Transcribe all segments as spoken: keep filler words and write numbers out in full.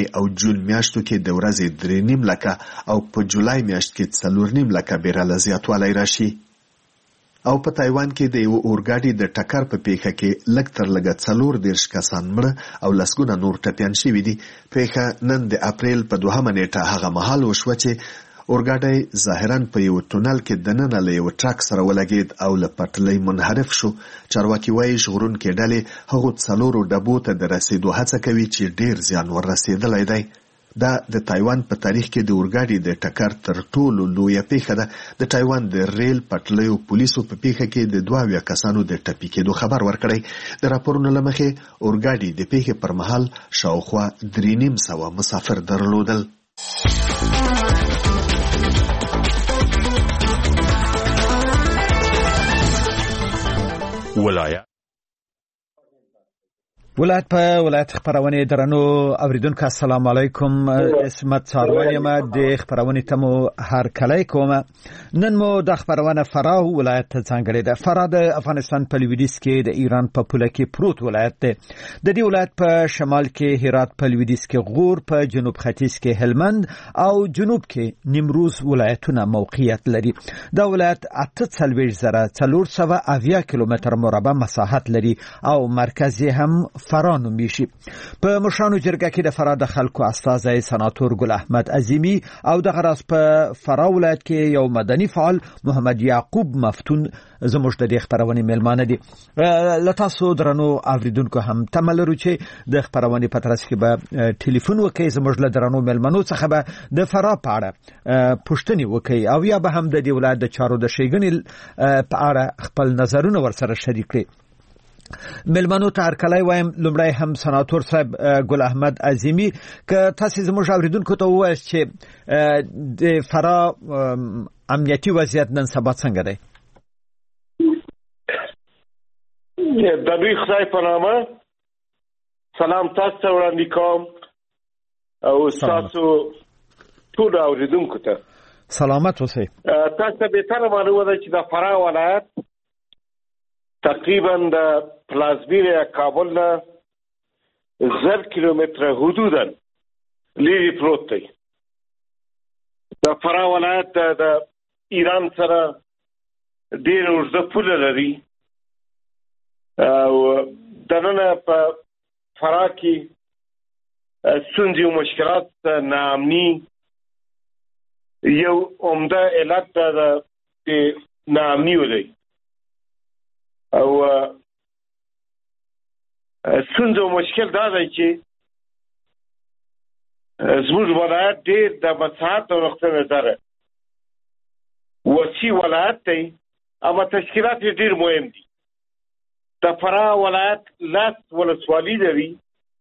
او جون میاشتو کې د ورځې درې نیم لکه او په جولای میاشت کې څلور نیم لکه بیرله زیاتوالی راشي. او په تایوان کې د یو اورګاډي د ټکر په پیښه کې لږ تر لږه څلور دېرش کسان مړه او لسګونه نور ټپیان شوي دي. پیښه نن د اپریل په دوهمه نیټه هغه مهال وشوه چې اورګاډی ظاهراً په یو تونل کې دننه له یو ټرک سره ولګېد او له پټلۍ منحرف شو. چارواکي وایي ژغورونکي ډلې هغو څلورو ډبو ته د رسېدو هڅه کوي چې ډېر زیان ورسېدلی دی. دا د تایوان په تاریخ کې د اورګاډي د ټکر تر ټولو لویه پیښه ده. د تایوان د ریل پټلیو پولیسو په پیښه کې د دوه اویا کسانو د ټپي کېدو خبر ورکړی. د راپورونو له مخې اورګاډي د پیښې پر مهال شاوخوا درې نیم سوه مسافر درلودل. ولایت ولایت په ولایت خبرونه درنو اوریدونکو السلام علیکم. اسمت څاروي ما د خبرونه تمو هر کله کوم. نن مو د خبرونه فراه ولایت ته څنګه ده. فراه د افغانستان په لویدیځ کې د ایران په پوله کې پروت ولایت ده. د دې ولایت په شمال کې هرات، په لویدیځ کې غور، په جنوب ختیځ کې هلمند او جنوب کې نیمروز ولایتونه موقعیت لري. دا ولایت اته څلوېښت زره څلور سوه اویا کیلومتر مربع مساحت لري او مرکز هم فراه نومیږي. په مشرانو جرګه کې د فراه د خلکو استازی سناتور ګل احمد عظیمی او د غراس په فراه ولایت کې یو مدني فعال محمد یعقوب مفتون زموږ د دې خبرونې میلمانه دي. لتاسو درنو اوریدونکو هم تمه لرو چې د خبرونې په ترڅ کې به ټلیفون وکړئ، زموږ له درنو میلمنو څخه به د فراه په اړه پوښتنې وکړئ او یا به هم د دې ولایت د چارو د ښېګڼې په اړه خپل نظرونه ورسره شریک کړئ. ملمنو ته هرکلی وایم. لومړی هم سناتور صاحب ګل احمد عظیمی که تاسو زموږ اوریدونکو ته ووایاست چې د فراه امنیتي وضعیت نن سبا څنګه دی؟ د دوی خدای په نامه سلام تاسو ته وړاندې کوم او تاسو ټول اوریدونکو ته سلامت اوسئ. تاسو ته بهتره معلومه ده چې د فراه ولایت تقریبا د پلازمینه کابل نه زر کیلومتره حدودا لرې پروت دی. د فراه ولایت د ایران سره ډېر اوږده پوله لري او دننه په فراه کې ستونزې او مشکلات ناامني یو عمده علت د ناامني دی او ستونزه او مشکل دا دی چې زموږ ولایت ډېر د مساحت او نقطه نظره وسیع ولایت دی اما تشکیلات یې ډېر مهم دي. د فراه ولایت لس ولسوالي لري.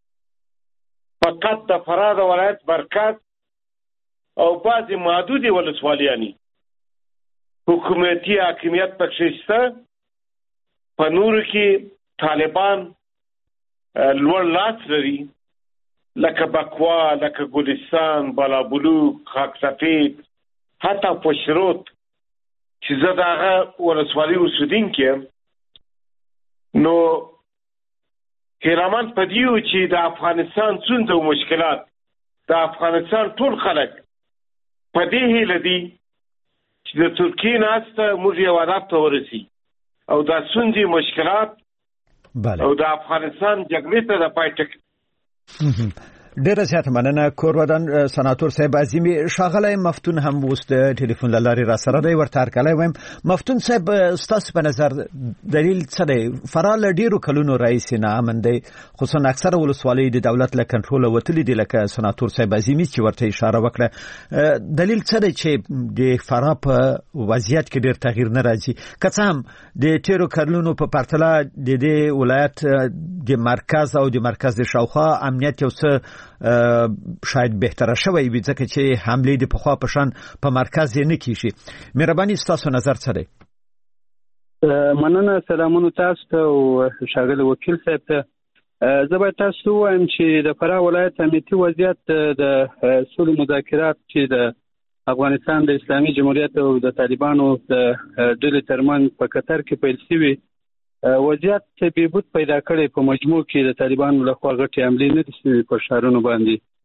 فقط د فراه د ولایت مرکز او بعضې محدودې ولسوالیانې حکومتي حاکمیت پکښې شته. په نورو کې طالبان لوړ لاس لري لکه بکوا، لکه ګلستان، بالابلوک، خاک سفید، حتی پشروت چې زه د هغه ولسوالي اوسېدونکی یم. نو حیرامند په دې و چې د افغانستان ستونزې او مشکلات د افغانستان ټول خلک په دې هیله دي چې د ترکیې ناسته موږ یو هدف ته ورسي او دا ستونزې مشکلات او د افغانستان جګړې ته د پای ټکی. ډیره زیاته مننه. کورودان سناتور صاحب عظیمی ښاغلی مفتون هم اوس د ټلیفون له لارې راسره دی. ورته هرکلی وایم. مفتون صاحب ستاسو په نظر دلیل څه دی؟ فراه له ډېرو کلونو راهیسې ناامن دی، خصوصا اکثره ولسوالۍ د دولت له کنټروله وتلي دي لکه سناتور صاحب عظیمی چې ورته اشاره وکړه. دلیل څه دی چې د فراه په وضعیت کې ډېر تغییر نه راځي؟ که څه هم د تېرو کلونو په پرتله د دې ولایت د مرکز او د مرکز د شاوخوا امنیت یو څه شاید بهتره شوی وي ځکه چې حملې د پخوا په شان په مرکز یې نه کیږي. مهرباني ستاسو نظر څه دی؟ مننه. سلامونه تاسو ته او ښاغلی وکیل صاحب ته. زه باید تاسو ته ووایم چې د فراه ولایت امنیتي وضعیت د سولې مذاکرات چې د افغانستان د اسلامي جمهوریت او د طالبانو د ډلې ترمنځ په قطر کې پیل شوي وضعیت چې بهبود پیدا کړی په مجموع کې د طالبانو لخوا غټې حملې نه دي شوي په ښارونو باندې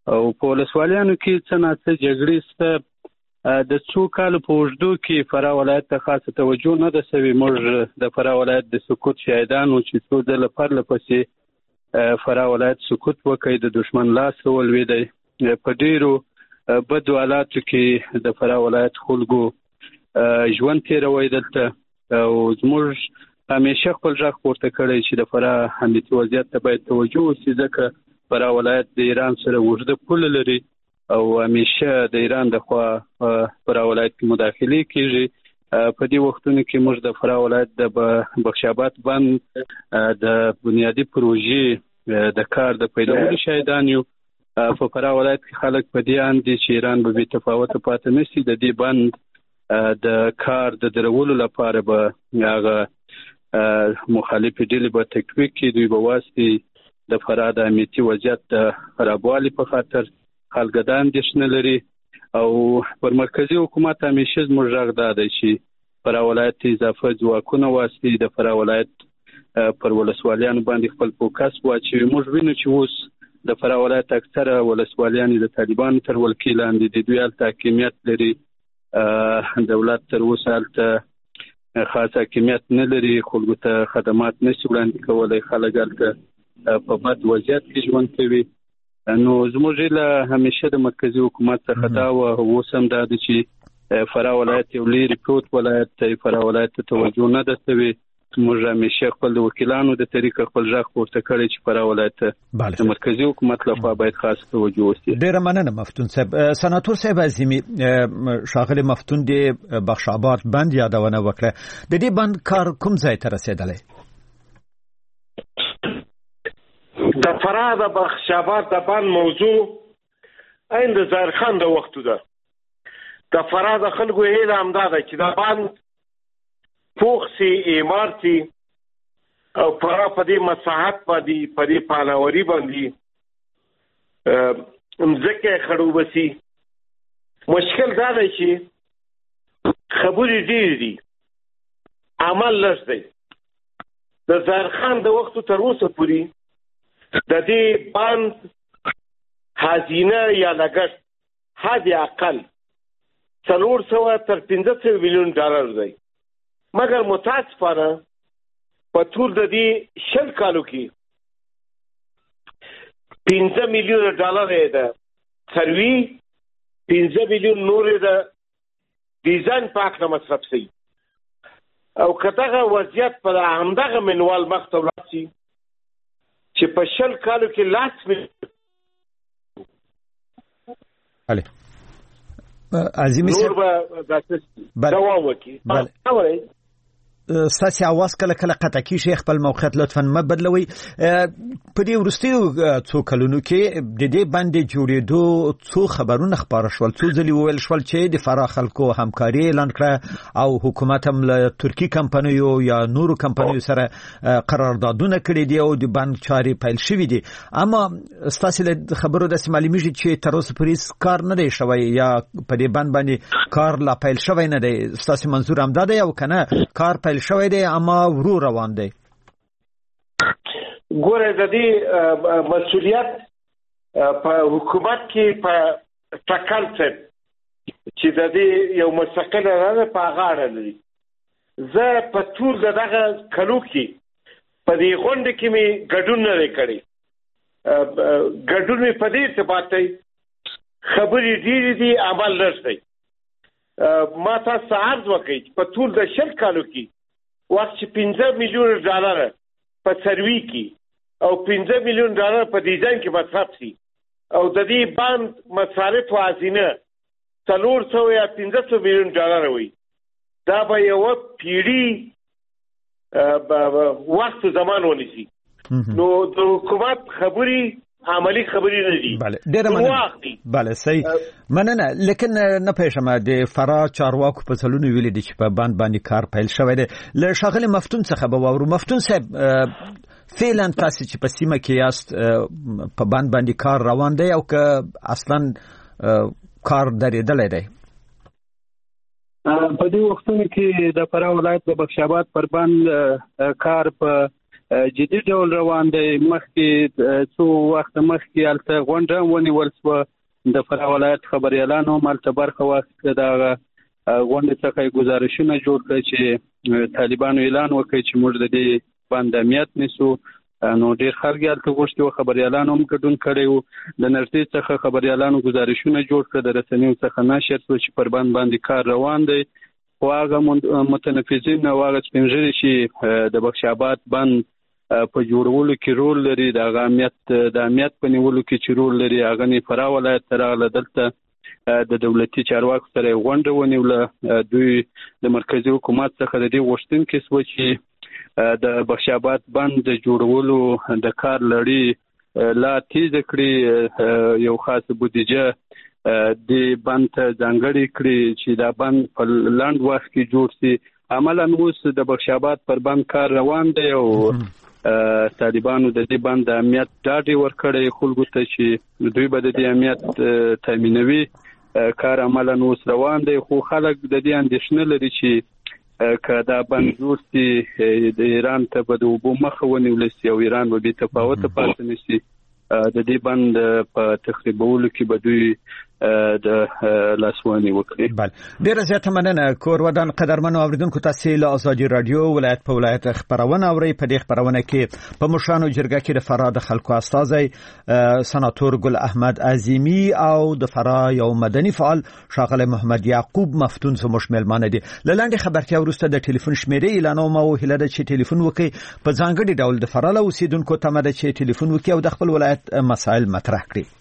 او په ولسوالیانو کې څه ناڅه جګړې شته. د څو کالو په اوږدو کې فراه ولایت ته خاصه توجه نه ده شوې. موږ د فراه ولایت د سقوط شاهدان وو چې څو ځله پرله پسې فراه ولایت سقوط وکړي، د دشمن لاس ولوېدی. په ډېرو بدو حالاتو کې د فراه ولایت خلکو ژوند تېروی دلته، او زموږ همیشه خپل غږ پورته کړی چې د فراه امنیتي وضعیت ته باید توجه وشي، ځکه فراه ولایت د ایران سره اوږده پوله لري او همیشه د ایران د خوا فراه ولایت کې مداخلې کېږي. په دې وختونو کې موږ د فراه ولایت د بخش آباد بند د بنیادي پروژې د کار د پیلولو شاهدان یو. په فراه ولایت کې خلک په دې اند دي چې ایران به بې تفاوته پاتې نه شي. د دې بند د کار د درولو لپاره به هغه مخالفې ډلې به تکویک کړي، دوی به واسطي د فراه د امنیتي وضعیت د خرابوالي په خاطر خلک دا اندېښنه لري. او پر مرکزي حکومت همیشه زموږ غږ دا دی چې فراه ولایت ته اضافه ځواکونه واستي، د فراه ولایت پر ولسوالیانو باندې خپل فوکس واچوي. موږ وینو چې اوس د فراه ولایت اکثره ولسوالیانې د طالبانو تر ولکې لاندې دي، دوی هلته حاکمیت لري. دولت تر اوسه هلته خاص حاکمیت نه لري، خلکو ته خدمات نشي وړاندې کولی، خلک هلته په بد وضعیت کې ژوند کوي. نو زموږ له همیشه د مرکزي حکومت څخه دا وه، اوس هم دا ده چې فراه ولایت یو لرې پروت ولایت دی، فراه ولایت ته توجه نه ده شوې. موږ همیشه خپل د وکیلانو د طریقه خپل غږ پورته کړی چې فراه ولایت ته د مرکزي حکومت لخوا باید خاص توجه وشي. ډېره مننه مفتون صاحب. سناتور صاحب عظیمي، ښاغلی مفتون د بخش آباد بند یادونه وکړه. د دې بند کار کوم ځای ته رسېدلی؟ د فراه د بخش آباد د بند موضوع عین د ظاهر خان د وختو ده. د فراه د خلکو هیله همدا ده چې دا بند پوخ سي، اعمار سي، او فراه په دې مساحت باندې په دې پاناوري باندې مځکه خړوبه سي. مشکل دا دی چې خبرې ډېرې دي، عمل لږ دی. د ظاهر خان د وختو تر اوسه پورې د دې بند هزینه یا لګښت حد اقل څلور سوه تر پنځه سوه میلیون ډالر دی، مګر متاسفانه په ټول د دې شل کالو کې پنځه میلیون ډالر یې د سروي، پنځه میلیون نور یې د ډیزاین پاک نه مصرف شي. او که دغه وضعیت په همدغه منوال مخ ته ولاړ شي چې په شل کالو کې لاس بله عظیمي نور به داسې دوام وکړي. ستاسې اواز کله کله قطع کېږي، خپل موقعیت لطفا مه بدلوئ. په دې وروستیو څو کلونو کې د دې بند جوړېدو څو خبرونه خپاره شول، څو ځلې وویل شول چې د فراه خلکو همکاري اعلان کړه او حکومت هم له ترکي کمپنیو یا نورو کمپنیو سره قراردادونه کړي دي او د بند چارې پیل شوي دي. اما ستاسې له خبرو داسې معلومیږي چې تر اوسه پورې کار نه دی شوی یا په دې بند باندې کار لا پیل شوی نه دی. ستاسې منظور همدا دی او که نه کار پیل شوی دی اما ورو روان دی؟ ګوره د دې مسؤلیت په حکومت کې په ټاکل څه چې د دې یو مستقل رانه په غاړه لري. زه په ټول دغه کلو کې په دې غونډه کې می ګډون نه کړی. ګډون می په دې ارتباط دی خبرې ډېرې دي، عمل لږ دی. ما تاسو عرض وکړئ په ټول د شل کالو کې وخت چې پنځه میلیون ډالر په سروي کې او پنځه میلیون ډالر په ډیزاین کې مصرف شي او د دې بند مصارف او هزینه څلور سوه یا پنځه سوه میلیون ډالر وي، دا به یوه پیړۍ وخت و زمان ونیسي. نو د حکومت خبرې عملی خبرې نه دي. بله ډېره مننه. بله صحیح مننه. لیکن نه پېژنم د فراه چارواکو په څلونو ویلي دي چې په بند باندې کار پیل شوی دی. له ښاغلي مفتون څخه به واورو. مفتون صاحب، فعلا تاسو چې په سیمه کې یاست په بند باندې کار روان دی او که اصلا کار درېدلی دی؟ په دې وختونو کې د فراه ولایت د بخش آباد پر بند کار په جدي ډول روان دی. مخکې څو وخت مخکې هلته غونډه ونیول شوه د فراه ولایت خبریالانو هم هلته برخه واخیسته. دغه غونډې څخه ګزارشونه جوړ کړل چې طالبانو اعلان وکړي چې موږ د دې بند امنیت نیسو. نو ډېر خلک هلته غوښتي وو، خبریالانو هم ګډون کړی وو. د نږدې څخه خبریالانو ګزارشونه جوړ کړل، د رسنیو څخه نشر شو چې پر بند باندې کار روان دی. خو هغه متنفذین او هغه سپین ږیري چې د بخش آباد بند په جوړولو کې رول لري، د هغه امنیت د امنیت په نیولو کې چې رول لري، هغه نه فراه ولایت ته راغله. دلته د دولتي چارواکو سره غونډه ونیوله. دوی د مرکزي حکومت څخه د دې غوښتنې شوه چې د بخش آباد بند د جوړولو د کار لړۍ لا تیز کړي، یو خاص بودیجه د بند ته ځانګړې کړي چې دا بند په لنډ وخت کې جوړ شي. عملاً اوس د بخش آباد پر بند کار روان دی او طالبانو د دې بند د امنیت ډاډ ورکړی خلکو ته چې دوی به د دې امنیت تامینوي. کار عملاً اوس روان دی، خو خلک د دې اندېښنه لري چې که دا بند جوړ شي د ایران ته به د اوبو مخه ونیول شي او ایران به بې تفاوته پاتې نه شي. د دې بند په تخریبولو کې به دوی د لاسواني وکړي. بله، ډیره زیاته مننه. کور ودان قدرمنو اوریدونکو، تاسو له آزادي رادیو ولایت په ولایت خبرونه اورئ. په دې خبرونه کې په مشرانو جرګه کې د فراه د خلکو استازی سناتور ګل احمد عظیمی او د فراه یو مدني فعال ښاغلی محمد یعقوب مفتون زموږ میلمانه دي. له لنډې خبرتیا وروسته د ټلیفون شمیرې اعلانوم او هیله ده چې ټلیفون وکړي. په ځانګړي ډول د فراه له اوسیدونکو تمه ده چې ټلیفون وکړي او د خپل ولایت مسایل مطرح کړي.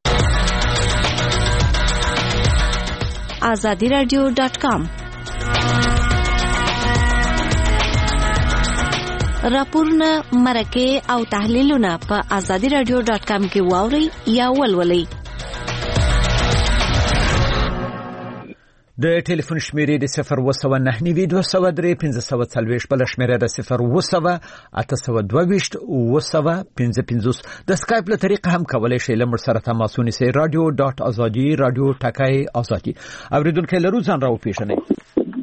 آزادی رادیو ډاټ کام راپورونه، مرکه او تحلیلونه په آزادی رادیو ډاټ کام کې واورئ یا ولولئ. د ټلیفون شمیرې د صفر اوه سوه نهه نوي دوه سوه درې پنځه سوه څلوېښت، بله شمیره د صفر اوه سوه اته سوه دوه ویشت اوه سوه پنځه پنځوس. د سکایپ له طریقه هم کولی شئ له موږ سره تماس ونیسئ. رادیو ډاټ ازادي، رادیو ټکی ازادي. اوریدونکي لرو، ځان راوپېژنئ.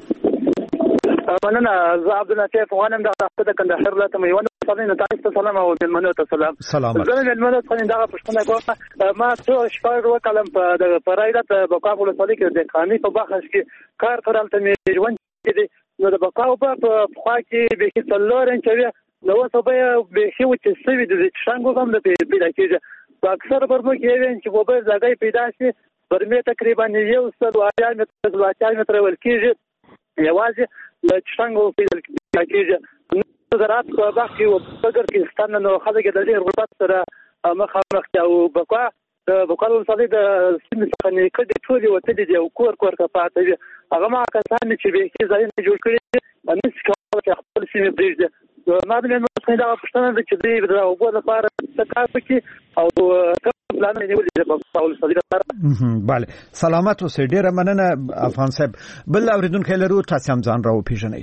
مننه. زه عبداللطیف غانم د د کندهار ولایت میوند څخه تاسو ته سلام او مېلمنو ته سلام. سلام. زه مېلمنو څخه دغه پښتنه کوم. ما څو شپږ وکړم په د فرایدت بقاو ولسوالۍ کې د قانوني په بخش کې کار کړل. ته مې ژوند کې نو د بقاو په خوا کې به کې څلور انچوي نو څه به به کې و چې سوي د څنګه هم د پیدا کېږي. په اکثر برمو کې وین چې په بل ځای پیدا شي برمه تقریبا یو سل وایا متر واچای متر ول کېږي. یوازې د څنګه پیدا کېږي. زراعت په باغ کې او بګر کې ستنه نو خلک د دې غربت سره مخامخ دي او بقا د بقا ولسوالۍ د سیمې څخه نه کډې ټولې وتلې دي او کور کور کا پاتې دي. هغه ما کسان چې به کې ځای نه جوړ کړي باندې څنګه چې خپل سیمې پرېږدي. ما د نن څخه دا پښتنه ده چې دې د اوبو لپاره څه کار وکړي او پلان یې نیولې د بقا ولسوالۍ لپاره. بله، سلامت اوسئ. ډیره مننه افغان صاحب. بل اوریدونکي لرو، تاسو هم ځان راوپېژنئ.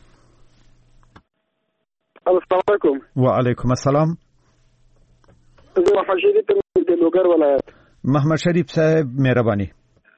السلام علیکم. وعلیکم السلام. زه محمد شریف د لوګر ولایت. محمد شریف صاحب مهرباني.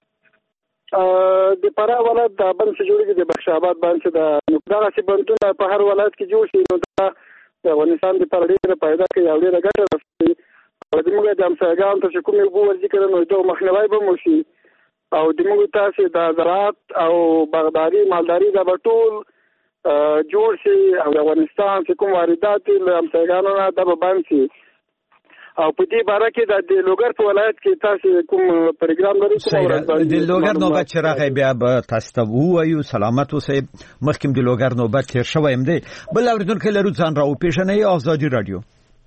د فراه ولایت د بند څخه جوړیږي د بخش آباد باندې د دغه څه بندونه په هر ولایت کې جوړ شي نو د افغانستان د پر ډیره پیدا کوي او ډیره ګټه رسوي. او د موږ د امسایګانو ته چې کومې اوبه ورځي کړي نو د مخنیوي به مو شي او د موږ تاسو د زراعت او باغداري مالداري دا به ټول جوړ شي او د افغانستان چې کوم واردات له امسایګانو نه دا به بند شي. او په دې باره کې د لوګر په ولایت کې تاسو کوم پروګرام لرئ؟ کوم د لوګر نوبت چې راغی بیا به تاسو ته ووایو. سلامت اوسئ. مخکې د لوګر نوبت تیر شوی هم دی. بل اوریدونکي لرو، ځان راوپېژنئ. آزادي رادیو.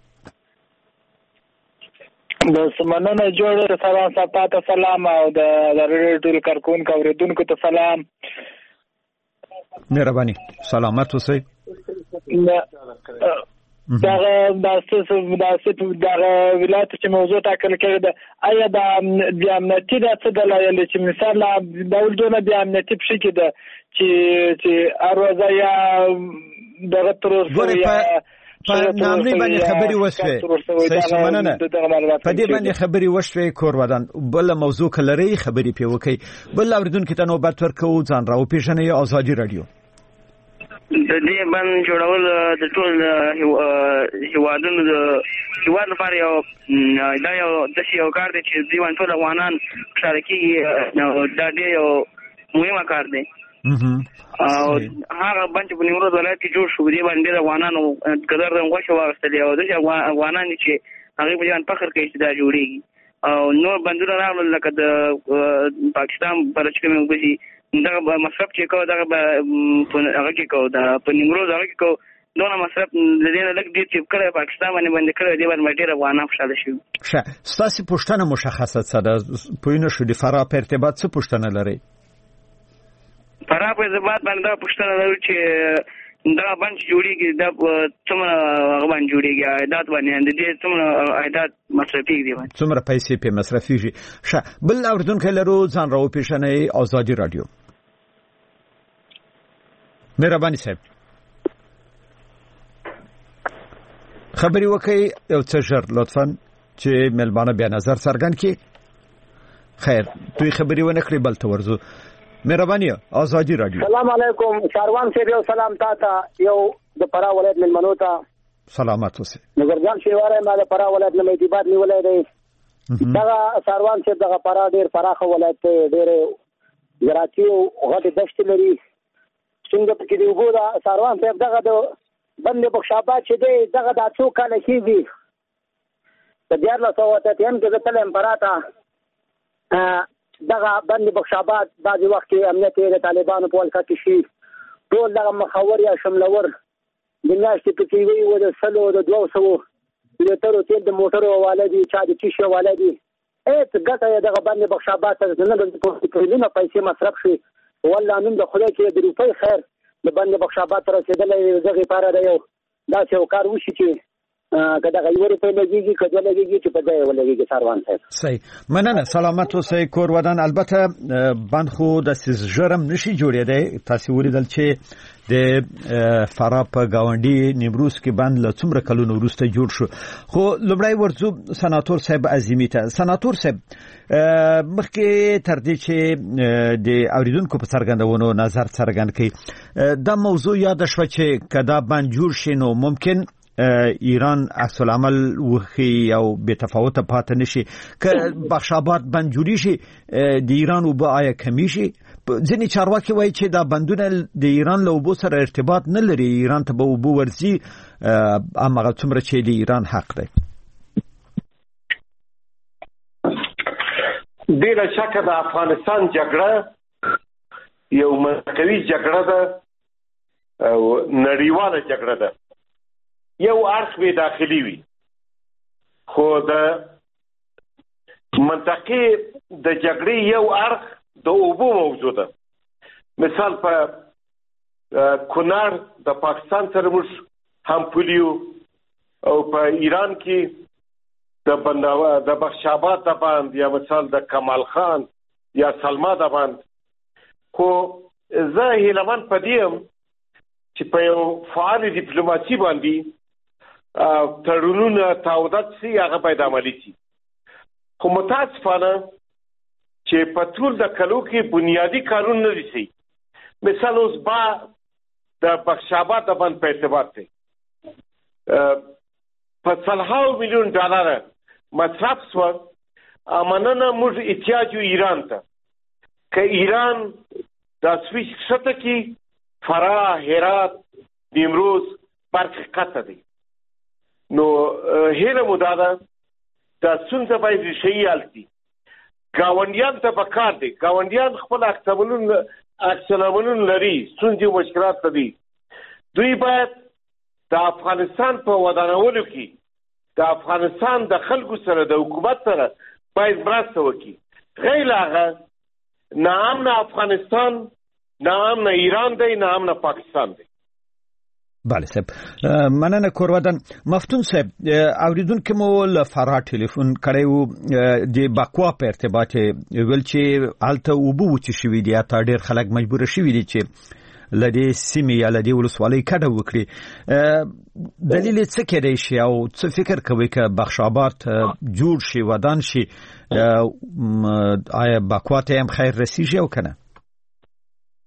د سمننه جوړ سلام سپاته سلام او د ریډیو کارکونکو اوریدونکو ته سلام. مهرباني. سلامت اوسئ. دغه د اساس د اساس د ولایت چې موضوع ټاکل کړی ده، آیا د امنیتي د څه دلایل چې مثال د ولدونه د امنیتي په شکل ده چې چې اروازه یا دغه ترور یا په نامني باندې خبري وشوي. صحیح مننه. په دې باندې خبري وشوي. کور ودان بل موضوع کلري خبري په وکي. بل اوریدونکو ته نوبت ورکو. ځان راوپېژنئ. آزادي رادیو. د دې باندې جوړول د ټول هیوادونو د هیواد لپاره یو دا یو د یو کار دی چې دیوان ټول افغانان شارکي نو دا دی یو مهمه کار دی او هغه باندې په نیمروز ولایت کې جوړ شو دی باندې افغانانو قدر غوښه واغستل او د افغانان چې هغه په ځان فخر کوي چې دا جوړیږي او نور بندونه راغلل لکه د پاکستان پر چې کوم وبسي دا مصرف چې کو دا هغه کې کو دا په نیمروز هغه کې کو نو مصرف د دې نه لګ دي چې کړه پاکستان باندې باندې کړه دی باندې ډیر افغانان خوشاله شي. ښه ستاسو پښتنه مشخصه څه ده پوینه شو د فرا په ارتباط څه پښتنه لري؟ فرا په ارتباط باندې دا پښتنه لري چې دا باندې جوړیږي دا څومره هغه باندې جوړیږي عادت باندې د دې څومره عادت مصرفي دي باندې څومره پیسې په مصرفيږي. ښه بل اوردونکو لرو ځان راو پیښنې آزادي رادیو. مهرباني صاحب خبري وکي یو څه ژر لطفا چې ملبانه بیا نظر څرګند کړي. خیر دوی خبري ونه کړی بل تورزو. مهرباني آزادي رادیو. السلام علیکم شاروان صاحب یو سلام تاته یو د فرا ولایت ملمنو ته سلامات اوسه. نګرجان شیواره ما د فرا ولایت نه اعتبار نیولای دی. دا شاروان صاحب دغه فرا ډیر فراخه ولایت ډیر زراعتي او غټ دشت لري. څنګه په کې دی وګو دا ساروان صاحب دغه د بندې بخشابات چې دی دغه د څو کال کېږي د دیارلس سوه اتیا کې زه تلم پراته دغه بندې بخشابات بعضې وخت کې امنیت یې د طالبانو په ولکه کې شي ټول دغه مخور یا شملور د میاشتې په کې وي و د سلو د دوه سوو لیټرو تېل د موټرو حواله دي چا د ټیشو حواله دي هېڅ ګټه یې دغه بندې بخشابات ته نه ټریلیونه پیسې مصرف شي والله نن د خدای کې د روپۍ خیر د بندې بخشابات ته رسېدلی دغې لپاره د یو داسې یو کار وشي چې که دغه یوه روپۍ لګېږي که دوه لګېږي چې په ځای ولګېږي ساروان صاحب. صحیح مننه سلامت اوسئ کور ودان. البته بند خو داسې ژر هم نشي جوړېدی. تاسې ولیدل چې د فرا په ګاونډي نیمروز کې بند له څومره کلونو وروسته جوړ شو. خو لومړی ورځو سناتور صاحب عظیمي ته. سناتور صاحب مخکې تر دې چې د اوریدونکو په څرګندونو نظر څرګند کړي دا موضوع یاد شوه چې که دا بند جوړ شي نو ممکن ایران عکس العمل وخی او بے تفاوت پاتې نشي. که بخشابات بند جوړی شي د ایران اوبه آیا کمی شي؟ ځینې چارواکي وایي چې دا بندونه د ایران له اوبو سره ارتباط نه لري. ایران ته به اوبه ورځي هماغه څومره چې د ایران حق دی. بلا شک د افغانستان جګړه یو مرکزي جګړه ده او نړیواله جګړه ده. یو اړخ به داخلي وي خو د منطقې د جګړې یو اړخ د اوبو موضوع ده. مثال په کونړ د پاکستان سره موږ هم پولیو او په ایران کې د بنداوه د بخشابات د باند یا مثال د کمال خان یا سلما د باند. خو زه هیلمن پدیم چې په یو فعال ډیپلوماسي باندې تړونونه تعهدات سي هغه باید عملي شي. خو متاسفانه چې په ټول د کلو کې بنیادی قانون نه دي. مثال اوس با د بخشابات د باند په ارتباط دی په سلهاو میلیون ډالر مصرف شو. امننه موږ احتیاج یو ایران ته که ایران د سویچ خطه کې فرا هرات نیمروز برخه قطه دی نو هیله مو دا ده دا څنګه باید ریښې حل ګاونډیان ته پکار دي. ګاونډیان خپل عکسالعملونه لري ستونزې مشکلات لري. دوی باید د افغانستان په ودانولو کې د افغانستان د خلکو سره د حکومت سره باید مرسته وکړي. غیر هغه نه امن افغانستان نه امن ایران دی نه امن پاکستان دی. بله صاحب مننه کور ودان. مفتون صاحب اوریدونکو مو له فرا ټلیفون کړی و د بکوا په ارتباط ویل چې هلته اوبه وچې شوي دي. حتی ډېر خلک مجبوره شوي دي چې له دې سیمې یا له دې ولسوالۍ کډه وکړي. دلیل یې څه کیدی شي او څه فکر کوئ که بخشابات جوړ شي ودان شي آیا بکوا ته هم خیر رسیږي او که نه؟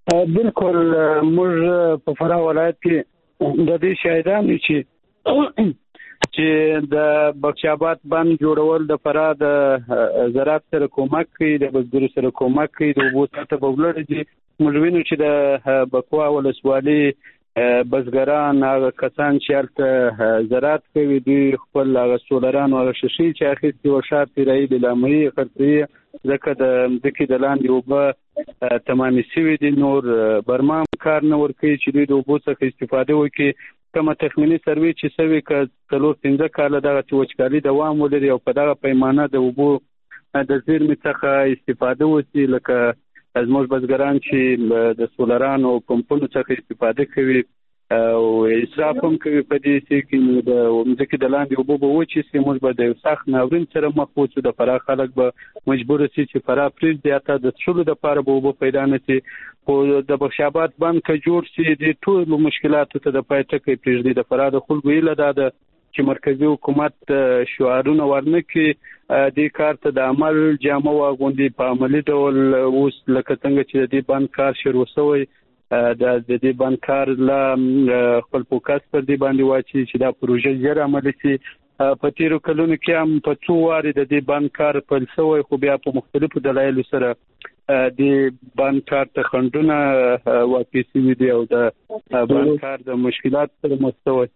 بالکل موږ په فراه ولایت کې د دې شاهدان چې چې د بخش آباد بند جوړول د فراه د زراعت سره کومک کوي، د بزګرو سره کومک کوي، د اوبو سطح به ولوړه دي. موږ وینو چې د بکوا ولسوالۍ بزګران هغه کسان چې هلته زراعت کوي دوی خپل هغه سولران او شیشې چې اخیستي و ښار تیرایي د لامعي خرڅوي ځکه د ځمکې د لاندې اوبه تمامې شوي دي. نور برما کار نه ورکوي چې دوی د اوبو څخه استفاده وکړي. کومه تخمینی سروې چې سوي که څلور پنځه کاله دغه وچکالي دوام ولري او په دغه پیمانه د اوبو د زیرمې څخه استفاده وشي، لکه زموږ بزګران چې د سولران او پمپونو څخه استفاده کوي او اسراف هم کوي په دې کې د ځمکې د لاندې اوبو به وچې شي، موږ به د سخت ناورین سره مخ وشو. د فراه خلک به مجبور شي چې فراه پرېږدي، حتی د څښلو دپاره به اوبه پیدا نه شي. خو د بخش آباد بند که جوړ شي د ټولو مشکلاتو ته د پای ټکی پرېږدي. د فراه د خلکو هیله دا ده چې مرکزي حکومت شعارونه ورنه کړي، دې کار ته د عمل جامه واغوندي په عملي ډول. اوس لکه څنګه چې د دې بند کار شروع شوی، د دې بند کار لا خپل فوکس پر دې باندې واچي چې دا پروژه ژر عملي شي. په تیرو کلونو کې هم په څو وارې د دې بند کار پیل شوی، خو بیا په مختلفو دلایلو سره د بند کار ته خنډونه واقع شوي دي او د بند کار د مشکلات سره مخ شوی.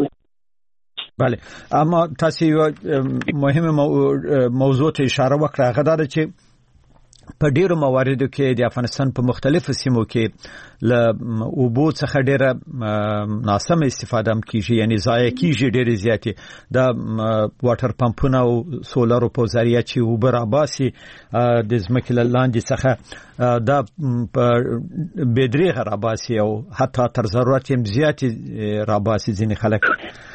بله، اما تاسو یو مهمه موضوع ته اشاره وکړه، هغه دا ده چې په ډیرو مواردو کې د افغانستان په مختلفو سیمو کې له اوبو څخه ډیره ناسم استفاده هم کیږي، یعنی ضایع کیږي ډیره زیاتې. د واټر پمپونو او سولرو په ذریعه چې اوبه راباسي د ځمکې له لاندې څخه دا په بېدریغه راباسي او حتی تر ضرورت هم زیاتې راباسي. ځینې خلک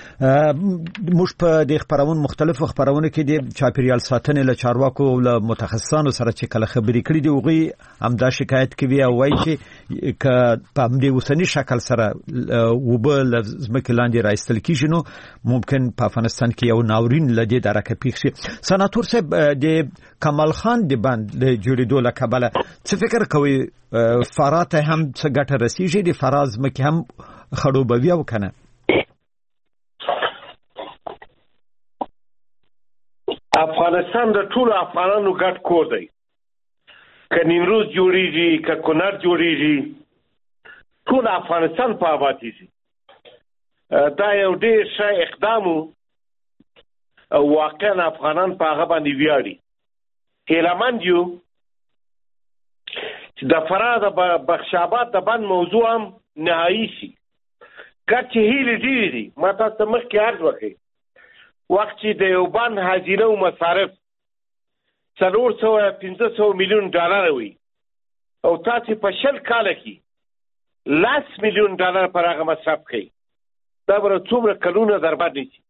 موږ په د خبرونو مختلفو خبرونو کې د چاپیریال ساتنې له چارواکو او له متخصصانو سره چې کله خبرې کړې دي هغوی هم دا شکایت کوي او وایي چې که په همدې اوسني شکل سره اوبه له ځمکې لاندې راایستل کېږي نو ممکن په افغانستان کې یو ناورین له دې درکه پیښ شي. سناتور صاحب، د کمال خان د بند د جوړېدو له کبله څه فکر کوي؟ فراه ته هم څه ګټه رسېږي؟ د فراه ځمکې هم خړوبوي او که نه؟ افغانستان د ټولو افغانانو ګډ کور دی. که نیمروز جوړیږي، که کونړ جوړیږي، ټول افغانستان په آبادیږي. دا یو ډېر ښه اقدام او واقعا افغانان په هغه باندې ویاړي. هیلهمند یو چې د فراه د بخش آباد د بند موضوع هم نهایي شي. ګډ چې هیلې ډېرې دي. ما تاسو ته مخکې عرض وکړئ وخت چې د یو بند هزینه او مصارف څلور سوه پنځه سوه میلیون ډالر وي او تاسو په شل کاله کې لس میلیون ډالر پر هغه مصرف کوي، دا به څومره کلونه در باندې شي.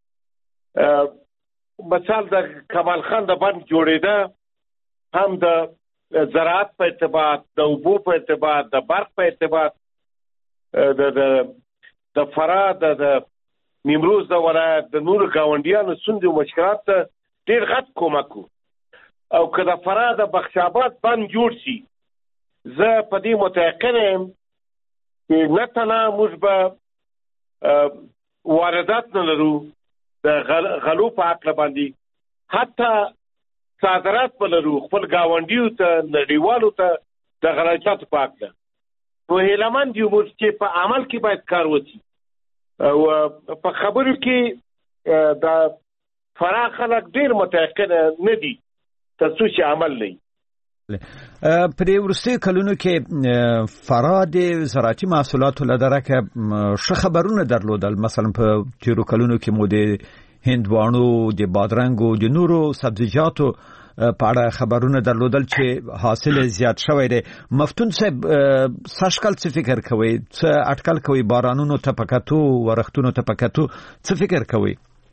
مثال د کمال خان د بند جوړېده هم د زراعت په اعتبار، د اوبو په اعتبار، د برق په اعتبار، د د فراه د نیمروز د ولایت د نورو ګاونډیانو ستونزې او مشکلات ته ډېر غټ کومک و. او که د فراه د بخش آباد بند جوړ شي، زه په دې متیقن یم چې نه تنها موږ به واردات نه لرو د غلو په هکله باندې، حتی صادرات به لرو خپل ګاونډیو ته، نړیوالو ته د غلجاتو په هکله. نو هیلهمند یو موږ چې په عمل کې باید کار وشي. او په خبرو کې د فراه خلک ډېر متيقن نه دي تر څو چې عمل نه وي. په دې وروستیو کلونو کې فراه د زراعتي محصولاتو له درکه ښه خبرونه درلودل. مثلا په تیرو کلونو کې مو د هندواڼو، د بادرنګو، د نورو سبزیجاتو په اړه خبرونه درلودل چې حاصل زیات شوی دی. مفتون صاحب، سږکال څه فکر کوئ؟ څه اټکل کوئ؟ بارانونو ته په کتو، ورښتونو ته په کتو څه فکر کوئ؟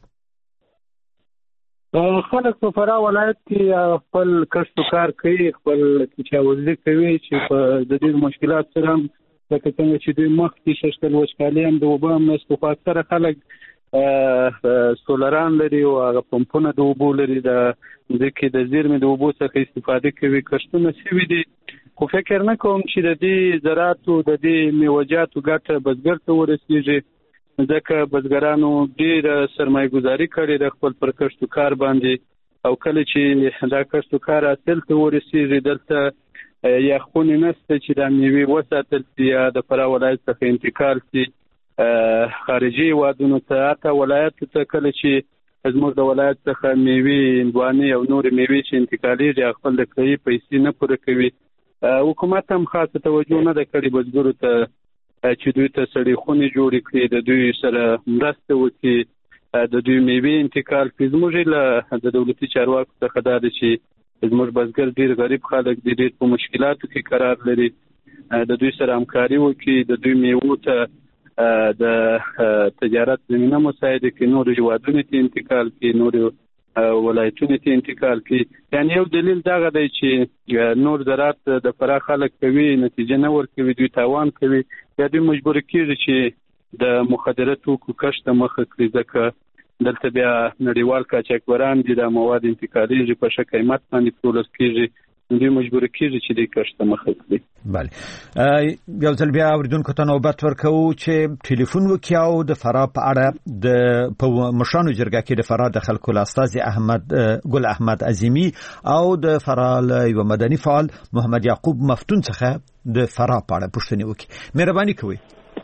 خلک په فراه ولایت کې خپل کسب و کار کوي، خپل کچاوزي کوي چې په د دې مشکلات سره هم لکه څنګه چې دوی مخکې ششکل وچکالي هم د اوبه هم نشته، خو اکثره خلک سولران لري او هغه پمپونه د اوبو لري، د ځکه د زیرمې د اوبو څخه استفاده کوي. کښتونه شوي دي خو فکر نه کوم چې د دې زراعتو د دې میوه‌جاتو ګټه بزګر ته ورسیږي ځکه بزګرانو ډېره سرمایه گذاري کړې د خپل پر کښت کار باندې او کله چې دا کښت کار حاصل ته ورسیږي دلته یا خونې نشته چې د میوې وساتل شي یا د فراه ولایت څخه انتقال شي خارجي هیوادونو ته حتی ولایت ته کله چې زموږ د ولایت څخه میوې هندوانې او نورې میوې چې انتقالېږي خپل د کرایې پیسې نه پوره کوي حکومت هم خاصه توجه نه ده کړې بزګرو ته چې دوی ته سړې خونې جوړې کړي د دوی سره مرسته وکړي د دوی میوې انتقال کړي زموږ له د دولتي چارواکو څخه دا ده چې زموږ بزګر ډېر غریب خلک دي ډېر په مشکلاتو کې قرار لري د دوی سره همکاري وکړي د دوی میوو ته د تجارت زمینه مساعده کې نور هیوادونو ته انتقال کې نور ولایتونو ته انتقال کې یعنی یو دلیل دا دی چې نور زراعت د فراه خلک کوي نتیجه نه ورکوي دوی تاوان کوي یا دوی مجبور کیږي چې د مخدره توکو کښت مخه کړي ځکه دلته بیا نړیوال قاچاقبران دي د مواد انتقالېږي په ښه قیمت باندې پلورل کیږي دوی مجبور کیږي چې د کښت مخه کړي. بله یو ځل بیا اوریدونکو ته نوبت ورکوو چې ټلیفون وکړي او د فراه په اړه د په مشرانو جرګه کې د فراه د خلکو له استازي احمد ګل احمد عظیمي او د فراه یو مدني فعال محمد یعقوب مفتون څخه د فراه په اړه پوښتنې وکړي. مهرباني کوئ.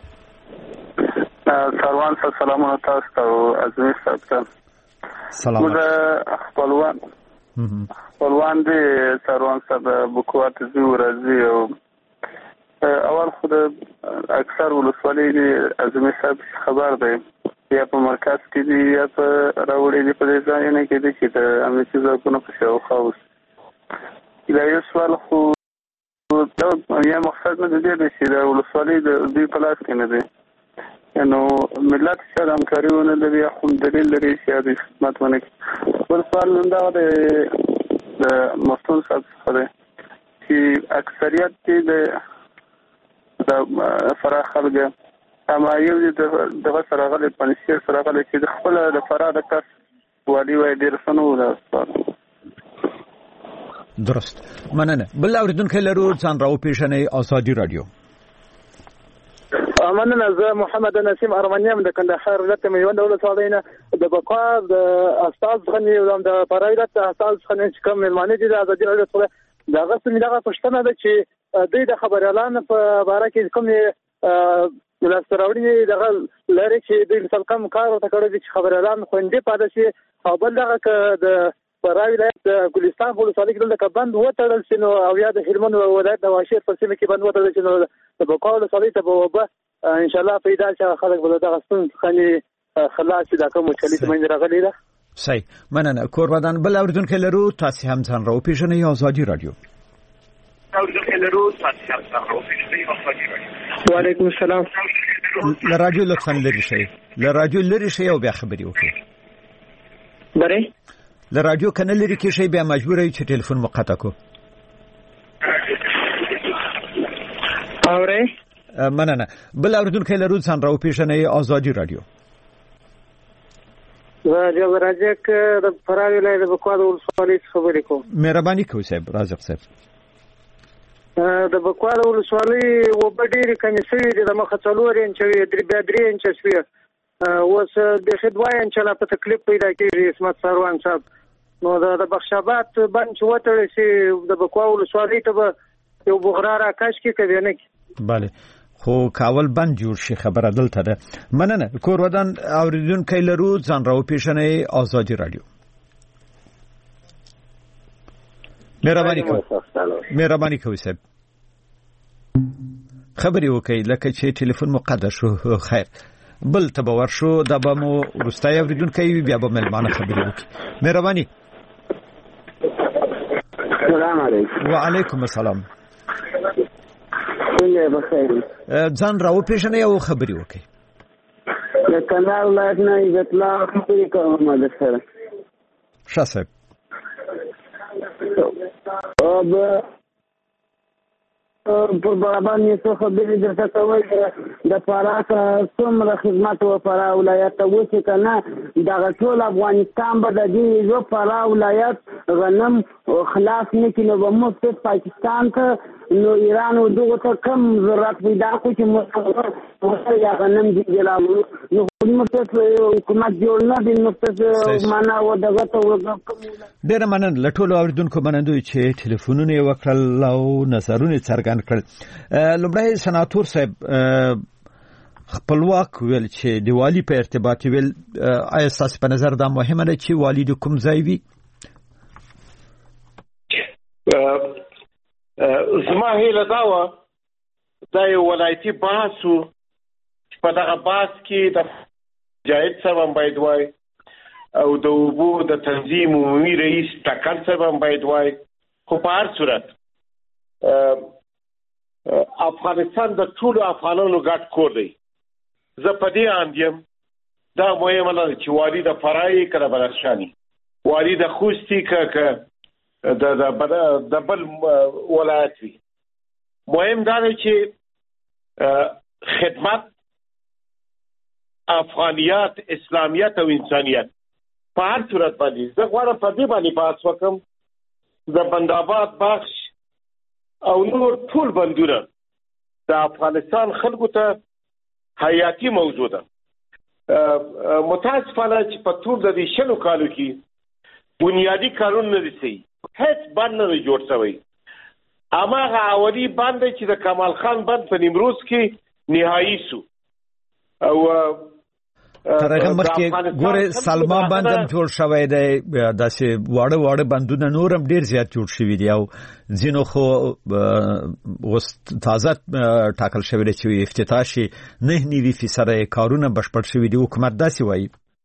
سروان صاحب سلامونه تاسو ته او عظیمي صاحب ته سلام. موږ خپلوان خپلوان دي سروان صاحب بکوات زی ورځي او اول خو د اکثر ولسوالۍ دي عظیمي صاحب خبر دی یا په مرکز کې دي یا په راوړي دي په دې ځای نه کې دي چې د امنیتي ځواکونو په شاوخوا اوسي. دا یو سوال خو یا مقصد نه دی چې د ولسوالۍ د دوی په لاس کې نه دی نو ملت سره همکاري ونه لري خو دلیل لري چې د خدمت ونه کوي. بل سوال نن دا د مفتون صاحب سره چې اکثریت دې د فراه خلک اما یو دې دغه سره غلي پنځه سره غلي چې د خپل د فراه د کس والی وای ډیر سنو ده. درست مننه. بل اوریدونکو لرو ځان راو پیښنې ازادي رادیو. مننه. زه محمد نسیم ارمنیم د کندهار ولایت میوند ولسوالینا د بقا د استاد غنی او د فرایدت استاد غنی چې کوم ملمانه دي د ازادي رادیو سره دا غوښتنه دغه پښتنه ده چې دوی د خبر اعلان په باره کې کوم ولستراوړي دغه لري چې د مثال کم کار او تکړه چې خبر اعلان خوندې پاده شي او بل دغه د فراه ولایت د ګلستان ولسوالۍ کې د کبند وټړل شي نو او یا د هلمند ولایت د واشیر په سیمه کې بند وټړل شي نو د بقا ولسوالۍ ته به ان شاء الله پیدا شي خلک به دغه ستون خني خلاص دا کوم چلیت مې راغلی ده. صحیح مننه. کوربدان بل اوریدونکو لرو تاسو هم ځان راو پیژنئ ازادي رادیو. اوریدونکو لرو تاسو هم ځان راو پیژنئ ازادي رادیو. وعلیکم السلام. ل رادیو لطفا لري شي ل رادیو لري شي او بیا خبري وکړئ. بره ل رادیو کنه لري کې شي بیا مجبور یې چې ټلیفون مقطع کو. اوره مننه. بل اوریدونکو لرو ځان راو پیژنئ ازادي رادیو. راځه راځه ک د فراه ولایت د بکوا د ولسوالۍ خبرې کوم. مهرباني کوئ صاحب رازق صاحب. د بکوا د ولسوالۍ و بډېر کنيسي د مخ څلور انچ وی درې بیا درې انچ شوی اوس د خدوای انچ لا په تکلیف پیدا کیږي اسمت سروان صاحب نو د بخشابات باندې وټړ شي د بکوا ولسوالۍ ته یو بغرار آکاش کې کوي نه. بله خو کاول بند جوړ شي خبره دلته ده. مننه. کور ودان اوریدونکو لرو ځان راو پیژنئ ازادي رادیو. مهرباني کوئ. مهرباني کوئ صاحب. خبري وکړئ لکه چې ټلیفون مقدر شو. خیر بل تبور شو دا به مو ورستای اوریدونکو بیا به ملمانه خبري وکړي. مهرباني. السلام علیکم. وعلیکم السلام. څنګه بخیر. ځان راو پیژنئ او خبري وکړئ. د کندهار ولایت نه عزت الله خبرې کوم د سره. ښه صاحب. او په برابر څه خبرې درته کوي د فراه څومره خدمت و فراه ولایت ته وشي کنه دغه ټول افغانستان به د دې یو فراه ولایت غنم خلاص نه کینو به مفت پاکستان ته نو ایران دغه ته کم ضرورت پیدا کو چې موږ یا غنم دي جلالو نو موږ حکومت جوړ نه دي نو څه معنا و دغه ته وګورم. ډېر مننه لټول اوریدونکو منندوی چې ټلیفونونه وکړل او نظرونه څرګند کړل. لومړی سناتور صاحب خپلواک ویل چې د والی په ارتباط ویل آیا تاسو په نظر دا مهمه ده چې والی د کوم ځای وي؟ زما هیله دا وه دا یو ولایتي بحث و په دغه بحث کې د جاید صاحب هم باید وای او د اوبو د تنظیم عمومي رئیس ټکر صاحب هم باید وای. خو په هر صورت افغانستان د ټولو افغانانو ګډ کور دی. زه په دې اند یم دا مهمه نه ده چې والي د فرای که د بدخشان والي د خوست که د د بل ولایت وي. مهم دا دی چې خدمت، افغانیت، اسلامیت او انسانیت په هر صورت باندې زه غواړم په دې باندې بحث وکړم. د بندآباد بخش او نور ټول بندونه د افغانستان خلکو ته حیاتي موضوع ده. متاسفانه چې په ټول د دې شلو کالو کې بنیادی کارونه نه دي صحیح، هیڅ بند نه دی جوړ شوی. هماغه اولي بند چې د کمال خان بند په نیمروز کې نهایي سو او تر هغه مخکې ګوره سلما بند هم جوړ شوی دی، داسې واړه واړه بندونه نور هم ډېر زیات جوړ شوي دي او ځینو خو اوس تازه ټاکل شوی دی چې افتتاح شي. نه نوي فیصده کارونه بشپړ شوي دي. حکومت داسې وایي.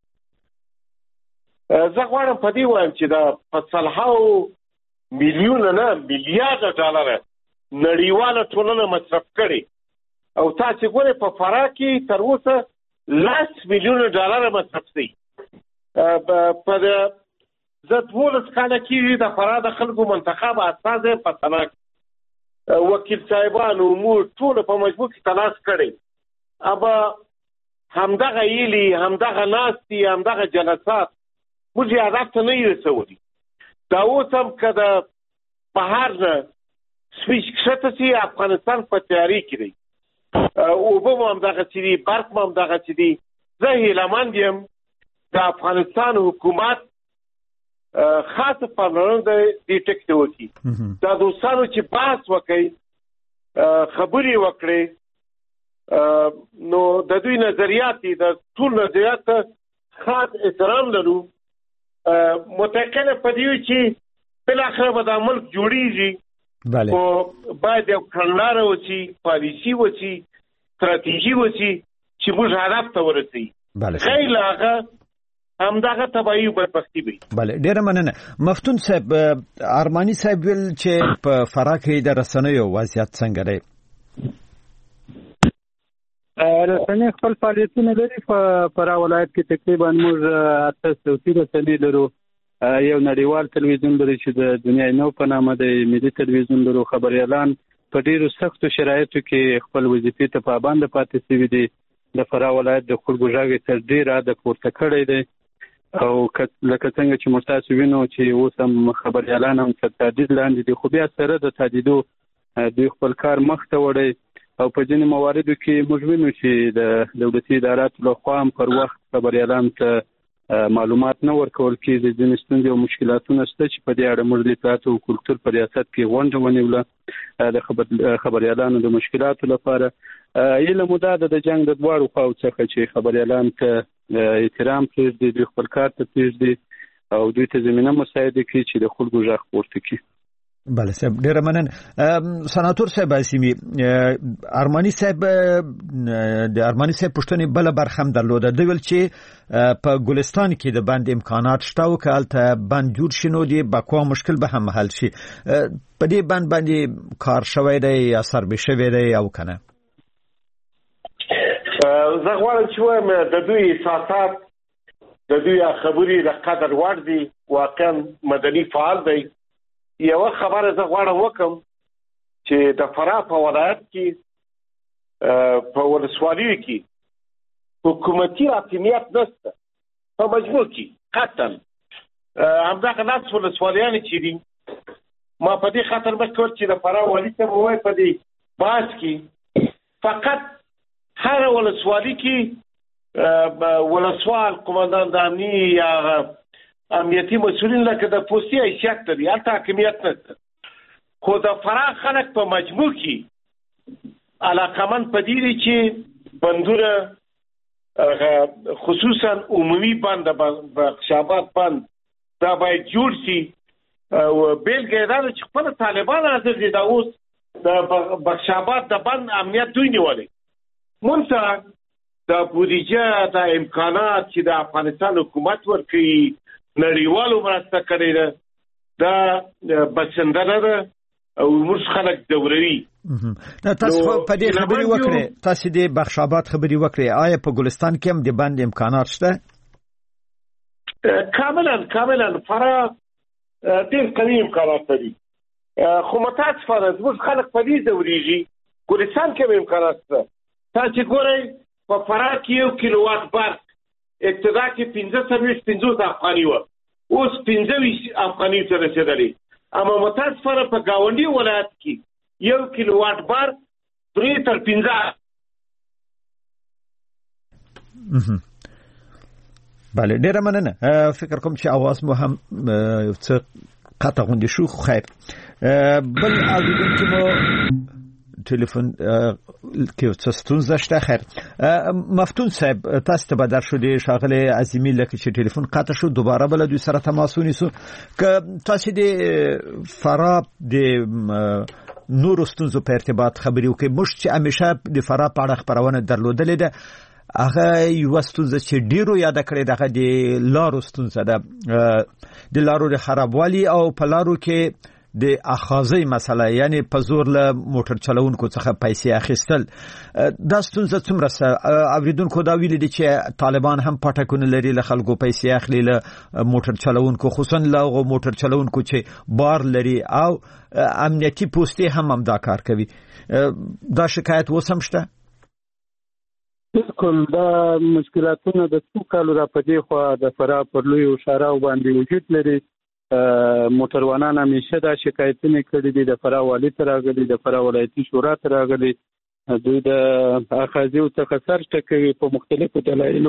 زه غواړم په دې وایم چې دا په سلهاو میلیونه نه میلیارده ډالره نړیواله ټولنه مصرف کړي او تاسې ګورئ په فراه کې تر اوسه لاس میلیونه ډالره مصرف شوي. په زه دولس کاله کېږي د فراه د خلکو منتخب استازی په سنا کې وکیل صاحبانو موږ ټوله په مجموع کې تلاش کړی. ابا همدغه ایلي، همدغه ناستي، همدغه جلسات موږ یې هدف ته نه یې رسولي. دا اوس هم که د بهر نه سویچ کښته شي افغانستان په تیاري کې دی. اوبه مو همدغسې دي، برق مو همدغسې دي. زه هیلهمند یم د افغانستان حکومت خاصه پاملرنه د دې ټکي ته وکړي. دا دوستانو چې بحث وکړي، خبرې وکړي، نو د دوی نظریات دي، د ټول نظریات ته خاص احترام لرو. متأکده په دې چې بالاخره به دا ملک جوړیږي، خو باید یو کړنلاره وشي، پالیسي وشي، ستراتیژي وشي چې موږ هدف ته ورسوي. غیر له هغه همدغه تباهي او بدبختي وي. بله، ډېره مننه. مفتون صاحب، ارماني صاحب ویل چې په فراه کې د رسنیو وضعیت څنګه دی؟ رسنۍ خپل فعالیتونه لري. په فراه ولایت کې تقریبا موږ اته صوتي رسنۍ لرو. یو نړیوال تلویزیون لري چې د دنیا نو په نامه د ملي تلویزیون لرو. خبريالان په ډیرو سختو شرایطو کې خپل وظیفې ته پابند پاتې شوي دي. د فراه ولایت د خلکو ژغ تر ډیره د پورته کړی دی او لکه څنګه چې موږ تاسو وینو چې اوس هم خبريالان هم تر تهدید لاندې دي، خو بیا سره د تهدیدو دوی خپل کار مخ ته وړي او په ځینې مواردو کې موږ وینو چې د دولتي اداراتو لخوا هم پر وخت خبريالان ته معلومات نه ورکول کېږي. ځینې ستونزې او مشکلاتونه شته چې په دې اړه موږ د اطلاعات او کلتور په ریاست کې غونډه ونیوله د خبر خبريالانو د مشکلاتو لپاره. ایله مو دا د جنگ د دواړو خواو څخه چې خبريالان ته احترام پرېږدي، دوی خپل کار ته پرېږدي او دوی ته زمینه مساعده کړي چې د خلکو غږ پورته کړي. بله صاحب، ډېره مننه. سناتور صاحب عاصمي، ارماني صاحب د ارماني صاحب پوښتنې بله برخه هم درلوده. دوی ویل چې په ګلستان کې د بند امکانات شته او که هلته بند جوړ شي نو د بقا مشکل به هم حل شي. په دې بند باندې کار شوی دی یا سربې شوی دی او که نه؟ زه غواړم چې وایم د دوی احساسات، د دوی خبرې د قدر وړ دي. واقعا مدني فعال دی. یوه خبره زه غواړم وکم چې د فراه په ولایت کې په ولسوالیو کې حکومتي حاکمیت نشته په مجموع کې قطعا. همدغه لاس ولسوالیانې چې دي ما په دې خاطر مکر چې د فراه والي ته وای په دې باس کې فقط هر ولسوالي کې ولسوال قومندان د امنیه یا امنیتي مسؤلین لکه د پوستي حیثیت لري هلته حاکمیت نه خو د فراه خلک په مجموع کې علاقمند په دې دي چې بندونه خصوصا عمومي بند بخشاباد بند دا باید جوړ شي او بیلګه دا چې خپل طالبان حاضر دي دا اوس د بخشاباد د بند امنیت دوی نیولې مونږ د بودیجه د امکانات چې د افغانستان حکومت ورکوي نړیوالو مرسته کړې ده دا بسندنه ده او موږ خلک دوروي تاسو په دې خبرې وکړې تاسو د بخشاباد خبرې وکړې آیا په ګلستان کې هم د بند امکانات شته کاملا کاملا فراه ډېر قوي امکانات لري خو متاسفانه زموږ خلک په دې ځورېږي ګلستان کې هم امکانات شته تاسو ګورئ په فراه کې یو کیلووات برق ابتدا کې پنځه څلوېښت پنځوس افغاني وه اوس پنځه ویشت افغاني ته رسېدلې اما متاسفانه په ګاونډي ولایت کې یو کیلووات برق درې تر پنځه بله ډیره مننه فکر کوم چې اواز مو هم یو څه قطع غوندې شو خو خیر بل اوریدونکي مو تلیفون کې څه ستونزه شته خیر مفتون صاحب تاسو ته بدر شو دي شاغله عظیمی لکه چې تلیفون قطع شو دوباره بل دوی سره تماس ونیسو که تاسو د فراه د نور ستونزو په ارتباط خبري وکي مش چې همیشه د فراه په اړه خبرونه درلودلې ده هغه یو ستونزه چې ډیرو یاد کړی دغه د لارو ستونزه ده د لارو د خرابوالي او په لارو کې د اخاذي مسله یعنی په زور له موټر چلوونکو څخه پیسې اخیستل دا ستونزه څومره اوریدونکو دا ویل دي چې طالبان هم پټکونه لري له خلکو پیسې اخلي له موټر چلوونکو خصوصا له موټر چلوونکو چې بار لري او امنیتي پوسټي هم هم دا کار کوي دا شکایت وسم شته بالکل دا مشکلاتونه د څو کالو را پدې خو د فراه پر لوی او شاراو باندې وجود لري موټروانان همیشه دا شکایتونه کړي دي د فراه والي ته راغلي د فراه ولایتي شورا ته راغلي دوی د اخاذي او تخصص ټکوي په مختلفو دلایلو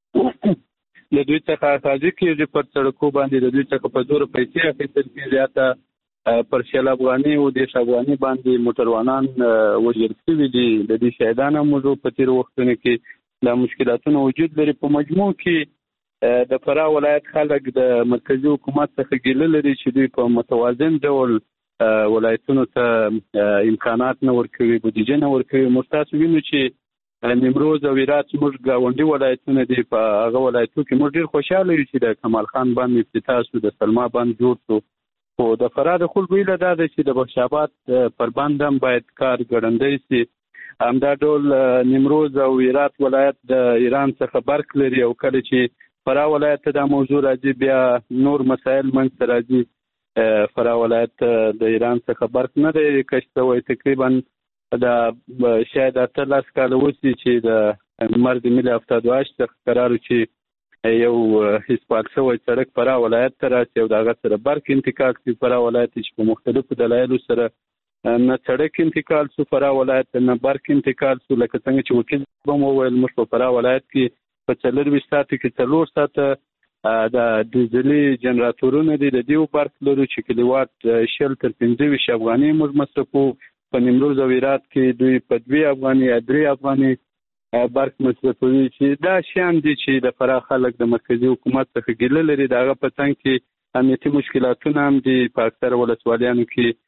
له دوی څخه اخاذي کېږي پر سړکو باندې د دوی څخه په زور پیسې اخیستل کېږي حتی پر شل افغاني او دیش افغاني باندې موټروانان وژل شوي دي د دې شهیدانو موضوع په تیر وختونو کې دا مشکلاتونه وجود لري په مجموع کې د فراه ولایت خلک د مرکزی حکومت څخه ګیله لري چې دوی په متوازن ډول ولایتونو ته امکانات نه ورکوي بودیجه نه ورکوي موږ تاسو وینو چې نیمروز او هرات موږ ګاونډي ولایتونه دي په هغه ولایتو کې موږ ډېر خوشاله یو چې د کمال خان بند افتتاح شو د سلما بند جوړ شو خو د فراه د خلکو هیله دا ده چې د بخشاباد پر بند هم باید کار ګړندی شي همدا ډول نیمروز او هرات ولایت د ایران څخه برق لري او کله چې فراه ولایت ته دا موضوع راځي بیا نور مسایل منځ ته راځي فراه ولایت د ایران څخه برق نه دی کشته وای تقریبا دا شاید اتلس کال وسی چې د مرد ملي هفتاد و هشت څخه قرار چې یو هیڅ شوی سړک فراه ولایت ته راسي او دغه سره برق انتقال کوي فراه ولایت چې په مختلفو دلایلو سره نه سړک انتقال سو فراه ولایت نه برق انتقال سو لکه څنګه چې وکیل به مو ویل موږ په فراه ولایت کې په څلور ساعت کې څلور ساعت د ډیزلي جنراتورونه دي د دیو برق لرو چې کلیوات شل تر پنځه ویشت افغاني موږ مصرفو په نیمروز او هرات کې دوی په دوه افغاني درې افغاني برق مصرفوي چې دا شیان دي چې د فراه خلک د مرکزی حکومت څخه ګیله لري دغه په څنګ کې امنیتي مشکلاتونه هم دي په اکثر ولسوالیانو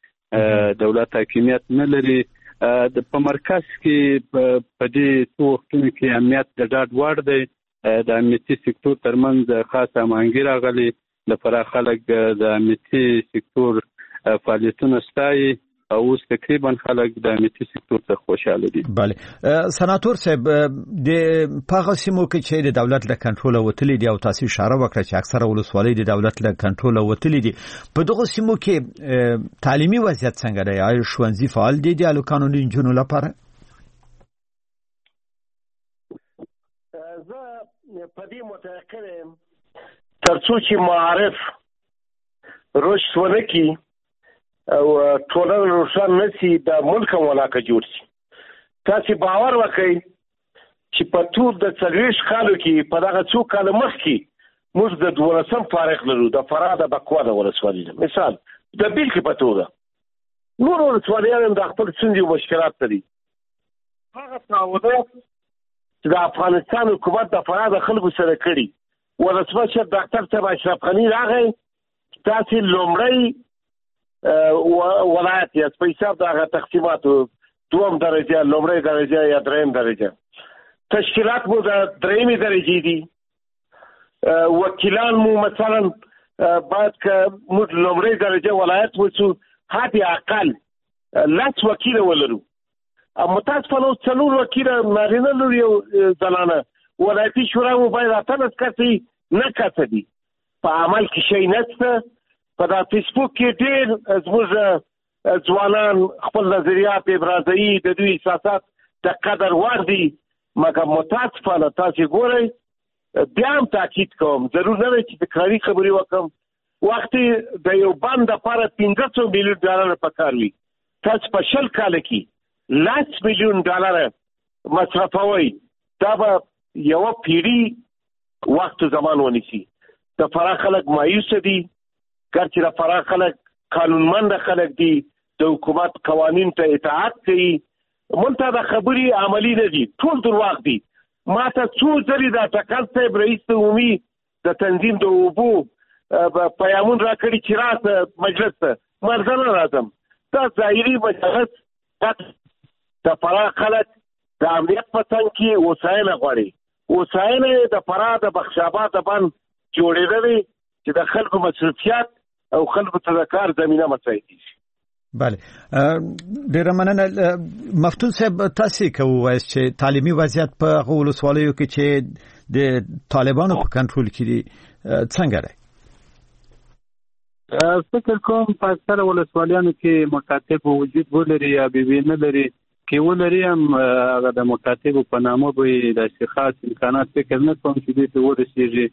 کې دولت حاکمیت نه لري د په مرکز کې په دې څو وختونو کې امنیت د ډاډ وړ دی د امنیتي سکتور ترمنځ خاصه هماهنګي راغلي د فراه خلک د امنیتي سکتور فعالیتونه ستایي او اوس تقریبا خلک د امنیتي سکتور څخه خوشاله دي. بله سناتور صاحب د پاغه سیمو کې چې د دولت له کنټرول وتلی دی او تاسو اشاره وکړه چې اکثره ولسوالۍ د دولت له کنټرول وتلی دي په دغه سیمو کې تعلیمي وضعیت څنګه دی آیا ښوونځي فعال دي د الکانو د انجونو لپاره؟ زه په دې متأکد یم ترڅو چې معارف رشد ونه کړي ټولنه روښانه نشي د ملک ولاکه جوړ شي. تاسو باور وکړئ چې په ټول د څلوېښت کالو کې په دغه څو کال مخکې موږ د دولسم فارغ لرو د فراه د بکوا د ولسوالۍ مثال د بیلګې په توګه نور ولسوالیان هم د خپل ستونزې او مشکلات لري. هغه تعهدات چې د افغانستان حکومت د فراه د خلکو سره کړي ولسمشر ډاکټر صاحب اشرف غني راغی تاسې لومړی ولایت یاست په حساب د هغه تقسیماتو دوم درجه لومړی درجه یا دریم درجه تشکیلات مو د درېیمې درجې دي. وکیلان مو مثلا باید که موږ لومړی درجه ولایت وڅو حد اقل لس وکیله ولرو. متاسفانه اوس څلور وکیله نارینه لرو یو زنانه. ولایتي شورا مو باید اتلس کسې نه کسه دي. په عمل کې شی نشته. په دا فیسبوک کې ډېر زموږ ځوانان خپل نظریات ابرازوي د دوی احساسات د قدر وړ دي مګر متاسفانه تاسې ګورئ بیا هم تاکید کوم ضرور نه دی چې تکراري خبرې وکړم وختې د یو بند دپاره پنځه سوه میلیون ډالره پکار وي تاسو په شل کاله کې لس میلیون ډالره مصرفوئ دا به یوه پیړي وخت زمان ونیسي. د فراه خلک مایوسه دي ګرچې د فراه خلک قانونمنده خلک دي د حکومت قوانین ته اطاعت کوي مونته د خبرې عملي نه دي ټول درواغ دي. ما ته څو ځلې د ټکل صاحب رئیس عمومي د تنظیم د اوبو پیامون را کړي چې راسه مجلس ته ما زه نه راځم. دا ظاهري مجلس د فراه خلک د امنیت په څنګ کې هوساینه غواړي. هوساینه یې د فراه د بخشاباد بند جوړېدلی چې د خلکو مصروفیات او خلکو ته د کار زمینه مساعد شي. بله ډیره مننه. مفتون صاحب تاسو که ووایاست چې تعلیمي وضعیت په هغو ولسوالیو کې چې د طالبانو په کنټرول کې دي څنګه دی؟ فکر کوم په اکثره ولسوالیانو کې مکاتب وجود ولري یا بیبي نه لري کې ولري هم هغه د مکاتبو په نامه به داسې خاص امکانات فکر نه کوم چې دوی ته ورسېږي.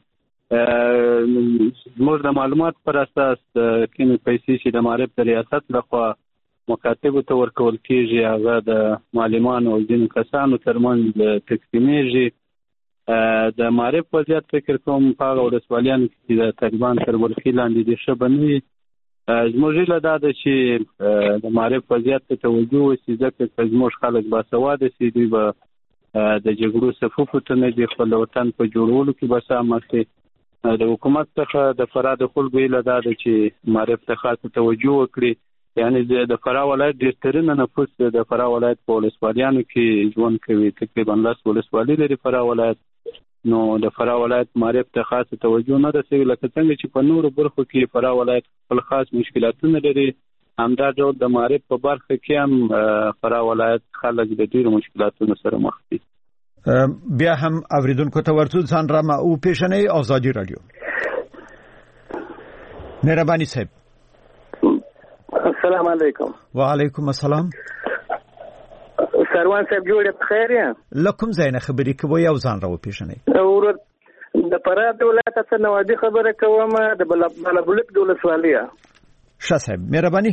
زموږ د معلومات پر اساس کومې پیسې چې د معرف د ریاست لخوا مکاتبو ته ورکول کېږي هغه د معلمانو او ځینو کسانو ترمنځ تقسیمیږي. د معرف وضعیت فکر کوم په هغه ولسوالیانو کې د طالبان تر ولکې لاندې دي ښه به نه وي. زموږ هیله دا ده چې د معرف وضعیت ته توجه وشي ځکه که زموږ خلک باسواده شي دوی به د جګړو صفوفو ته نه دي خپل وطن په جوړولو کې به سامه شي. د حکومت څخه د فراه د خلکو هیله دا ده چې معرف ته خاصه توجه وکړي. یعنی د فراه ولایت ډېر ترینه نفوس د فراه ولایت په ولسوالیانو کې ژوند کوي تقریبا لس ولسوالۍ لري فراه ولایت. نو د فراه ولایت معرف ته خاصه توجه نه رسوي لکه څنګه چې په نورو برخو کې فراه ولایت خپل خاص مشکلاتونه لري همدا ډول د معرف په برخه کې هم فراه ولایت خلک د ډېرو مشکلاتونو سره مخ دي. بیا هم اوریدونکو ته ورڅو ځان را ما او پیشنې آزادی رادیو. مهرباني صاحب. السلام علیکم. وعلیکم السلام. سروان صاحب جوړ په خیر یا لکم زین خبرې کوي او ځان را و پیشنې اور د فراه ولایت څخه نوادي خبره کوم د بلبلک د ولسوالیا. ښه صاحب مهرباني.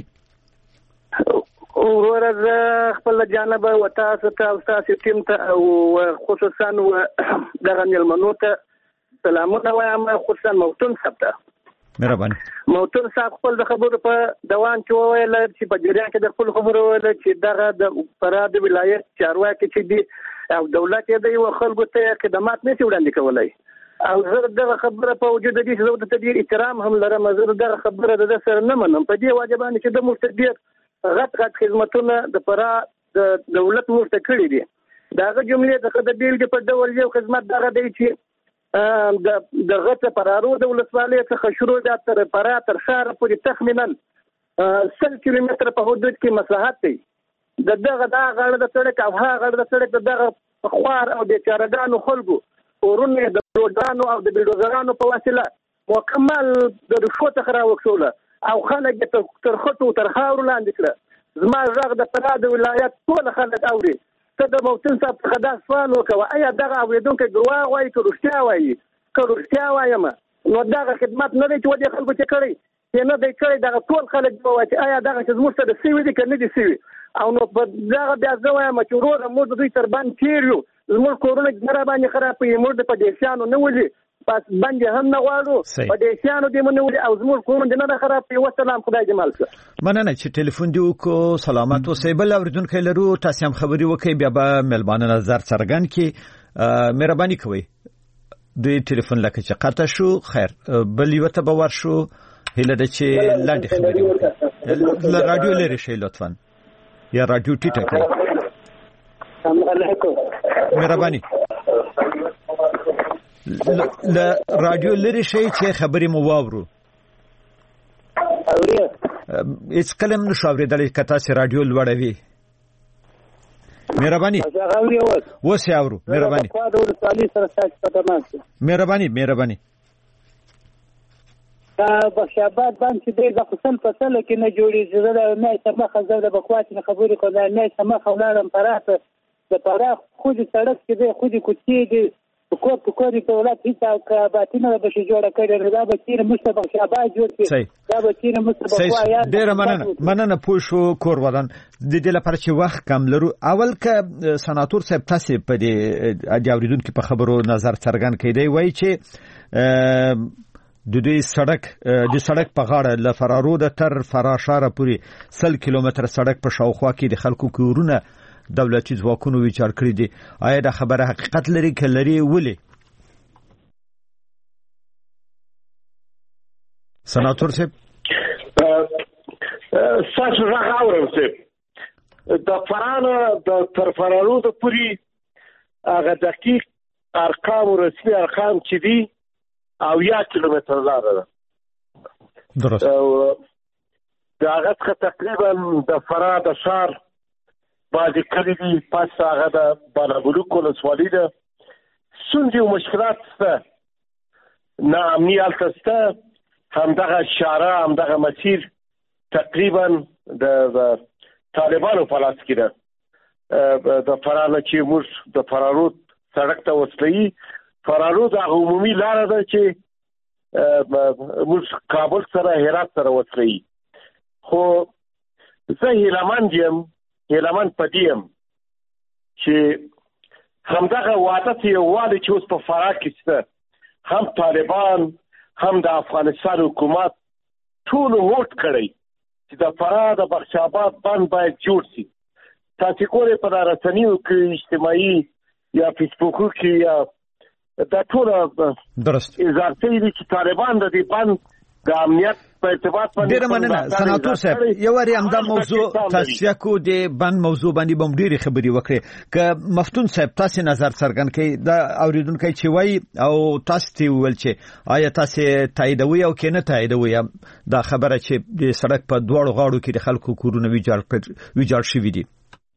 ورځ خپل جانب او تاسو ته او تاسو ټیم ته او خصوصا دغه ملمنو ته سلامونه وایم خصوصا موتون صاحب ته. مهرباني. موتون صاحب خپل د خبرو په دوام کې وویل چې په جریان کې د خپل خبرو وویل چې دغه د فراه د ولایت چارواکي چې دي او دولت یې د یو خلکو ته خدمات نشي وړاندې کولای او زه دغه خبره په وجود دي چې زه د ډېر احترام هم لرم زه دغه خبره د سره نه منم په دې واجبانه چې د مستدیر غټ غټ خدمتونه د فراه د دولت ورته کړی دي. داغه جملې د د بیلګې په ډول یو خدمت دغه دی چې د د غټ پرارو د ولسوالۍ څخه شروع ده تر فراه تر ښار پورې تخمینا سل کیلومتر په حدود کې مساحت دی. د دغه دا غړ د سړک او ها غړ د سړک دغه خوار او د چارګانو خلکو ورونه د روډانو او د بلډوزرانو په وسیله مکمل د رشوت څخه راوښوله او خلک تر خطو تر خاورو لاندې کړه. زما غږ د فراه د ولایت ټول خلک اوري. ته د موتن صاحب څخه دا سوال وکړه ایا دغه اورېدونکی دروغ وایي که رښتیا وایي؟ که رښتیا وایم نو دغه خدمت نه دی چې ودې خلکو چې کړی نه دی کړی دغه ټول خلک به وایي چې آیا دغه چې زموږ سره سوي دي که نه دي سوي او نو په دغه بیا زه وایم چې وروره موږ د دوی تر بند تېر یو زموږ کورونه ګره باندې خرابوي موږ د پدیسیانو نه ولي بس بند هم نه غواړو پدیسیانو دې مو نه ولي او زموږ کورونه دې نه خرابوي وسلام خدای دې مال شه مننه چې ټلیفون دی وکړو سلامت اوسئ بل اوریدونکي لرو تاسو هم خبري وکړئ بیا به ملمانه نظر څرګند کړي مهرباني کوئ دوی ټلیفون لکه چې قطع شو خیر بل یو ته به ورشو هله د چې لاندې خبري وکړي له رادیو لري شي لطفا یا رادیو ټیټه کړئ السلام علیکم مهرباني له رادیو لري شي چې خبري مو واورو هیڅ کلم نشو اورېدلی که تاسې رادیو لوړوي مهرباني اوس یې اورو مهرباني مهرباني مهرباني بخش آباد باندې چې دی د خصل فصل کې نه جوړېږي زه د نه سمخه زه د بکوات نه خبرې کوم نه سمخه ولاړم پراخ د پراخ خو دې سړک کې دی خو دې کوڅې دي کو په کوري په ولادت هیڅ باطینه به شي جوړه کړي دا به تیر مستبق شعبان جوړ کړي دا به تیر مستبق وایا ډیر مننه مننه پوه شو کور ودان د دې لپاره چې وخت کم لرو اول ک سناتور صاحب تاسو په دې اجاوریدونکو په خبرو نظر څرګند کړي وای چې د دې سړک د سړک په غاړه ل فرارو د تر فراشاره پورې سل کیلومتر سړک په شاوخوا کې د خلکو کورونه دولتي ځواکونو ویچار کړی دي آیا دا خبره حقیقت لري که لري ولې سناتور صاحب ساس راغ اورم صاحب د فرانه د تر فرارو د پورې هغه دقیق ارقام رسمي ارقام چې دي او یا کیلومتر لار ده درست دا هغه تقریبا د فراه د شهر بعضی کلی دي پس هغه د بالابلوک ولسوالي ده ستونزې او مشکلات شته ناامني هلته شته همدغه شاره همدغه مسیر تقریبا د طالبانو په لاس کې ده د فراه نه چې موږ د فرارود سړک ته وصلوي فرارود هغه عمومي لاره ده چې موږ کابل سره هرات سره وصلوي خو زه هیلهمند یم هیلهمند په دې یم چې همدغه وعده چې یووالی چې اوس په فراه کې شته هم طالبان هم د افغانستان حکومت ټولو هوډ کړی چې د فراه د بخش آباد بند باید جوړ شي تاسې ګورئ په رسنیو کې اجتماعي یا فیسبوکو کې یا دا ټول درست اظهار شوي دي چې طالبان د دې بند د امنیت په ارتباط باندې ډېره مننه سناتور صاحب یو وارې همدا موضوع تاسو کو د بند موضوع باندې بم ډېرې خبرې وکړې که مفتون صاحب تاسو نظر څرګند کړئ دا اوریدونکو چې وایي او تاسو ته ویل چې آیا تاسو تاییدوي او کې نه تاییدوي دا خبره چې د سړک په دواړو غاړو کې د خلکو کورونه ویجاړ ویجاړ شوي دي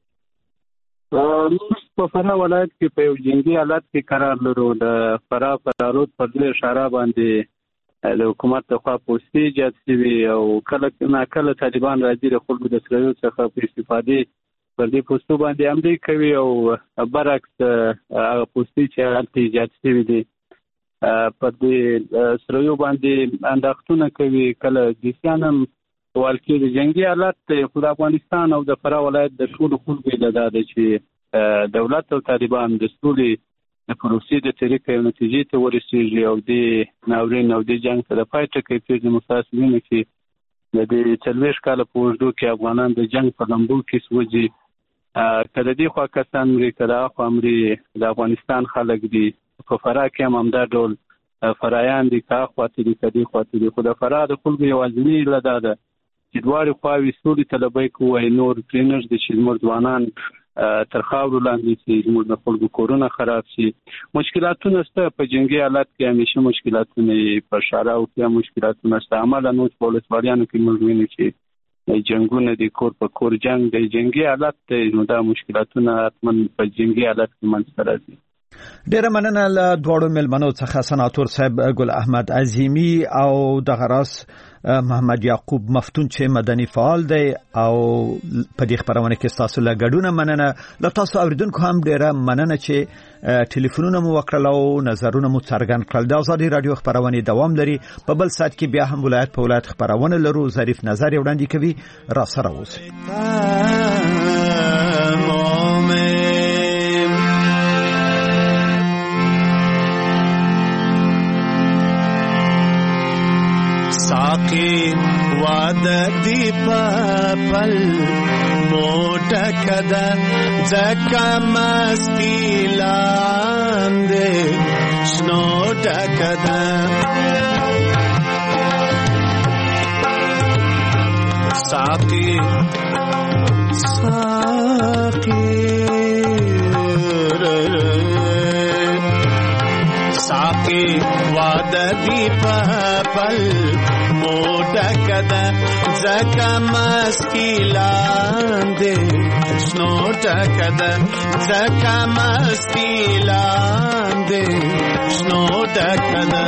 په فراه ولایت کې په یو جنگي حالت کې قرار لرو د فراه فرارود پر دې اشاره باندې د حکومت د خوا پوسټي جات شوي او کله نه کله طالبان راځي د خلکو د سرایو څخه په استفادې پر دې پوسټو باندې عملي کوي او برعکس هغه پوسټي چې هلته ایجاد شوي دي پر دې سرایو باندې انداختونه کوي کله ګیسیان هم والکې د جنگي حالت خو د افغانستان او د فراه ولایت د ټولو خلکو د ده چې دولت او طالبان د سولې د پروسې د طریقې یو نتیجې ته ورسېږي او د ناورین او د جنګ ته د پای ټکی کېږي متاسفینه چې د دې څلوېښت کاله په اوږدو کې افغانان د جنګ په لمبو کې سوځي که د دې خوا کسان مري که د هغه مري د افغانستان خلک دي په فراه کې هم همدا ډول فرایان دي که هغه خواته دي که دې خواته دي خو د فراه د خلکو یوازینۍ هیله دا ده چې دواړې خواوې سولې طلبۍ کوي نور پرې نږدې چې زموږ ځوانان تر خاورو لاندې چې زموږ د خلکو کورونه خراب شي مشکلاتونه شته په جنګي حالت کې همیشه مشکلاتونه په شاراو کې مشکلاتونه شته عملا نو په ولسوالیانو کې موږ وینو چې جنګونه دي کور په کور جنګ دی جنګي حالت دی نو دا مشکلاتونه حتما په جنګي حالت کې منځته راځي ډیره مننه له دواړو مېلمنو څخه سناتور صاحب ګل احمد عظیمی او دغه راس محمد یعقوب مفتون چې مدني فعال دی او په دې خبرونه کې تاسو له ګډونه مننه. له تاسو اوریدونکو هم ډیره مننه چې ټلیفونونه مو وکړل او نظرونه مو څرګند کړل. د آزادي رادیو خبرونه دوام لري. په بل سات کې بیا هم ولایت په ولایت خبرونه لرو. ظریف نظر وړاندې کوي. را سره اوسئ. ساقي وعده دی پل موټه کده ځکه مستی لاندې شنو ډکده ساقي ساقي ساقي وعده دی پل موټه کده ځکه مستی لاندې شنو ډکده ځکه مستی لاندې شنو ډکده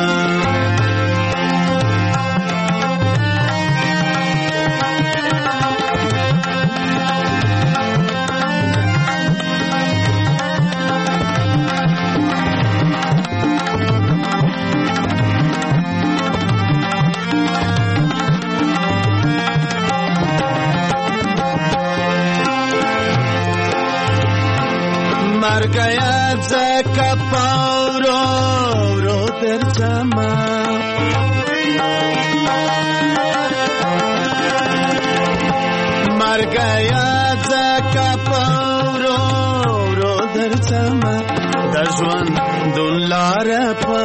مر گیا زکا پاورو رو در جمع مر گیا زکا پاورو رو در جمع دجوان دلار پا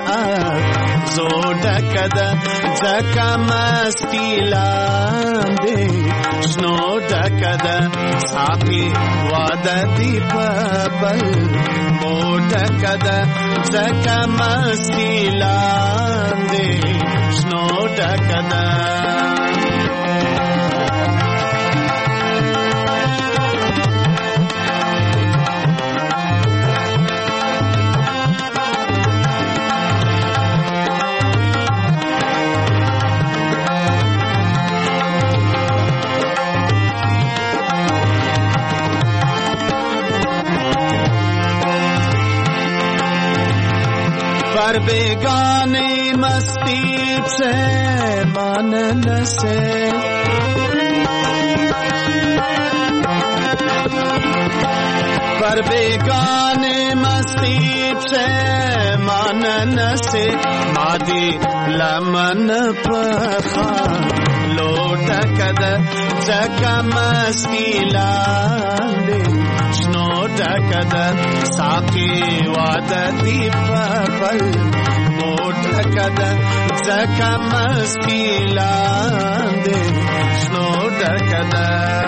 زوڑا کده زکا مستی لانده شنو ډکده ساقي وعده دی پل موټه کده ځکه مستی لاندې شنو ډکده पर बेगाने मस्ती से मानन से पर बेगाने मस्ती से मानन से मादी लमन पखा लोट कद जका मस्ती लांदे شنو ډکده ساقي وعده دی پل موټه کده ځکه مستی لاندې شنو ډکده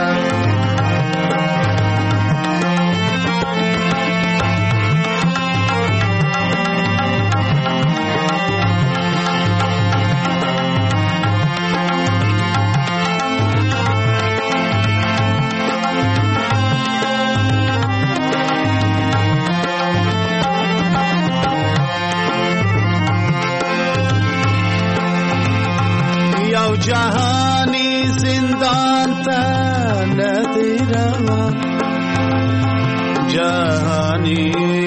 जहानी जिंदान नदी रवा जहानी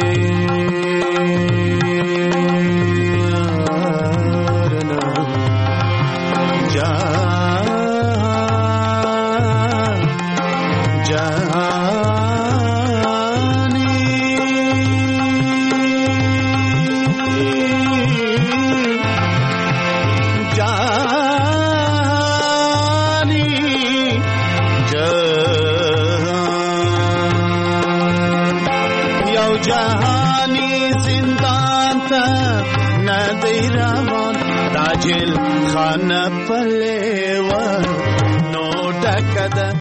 जहानी जिंदान था नदी रवान ताजिल खान पलेवा नो डकद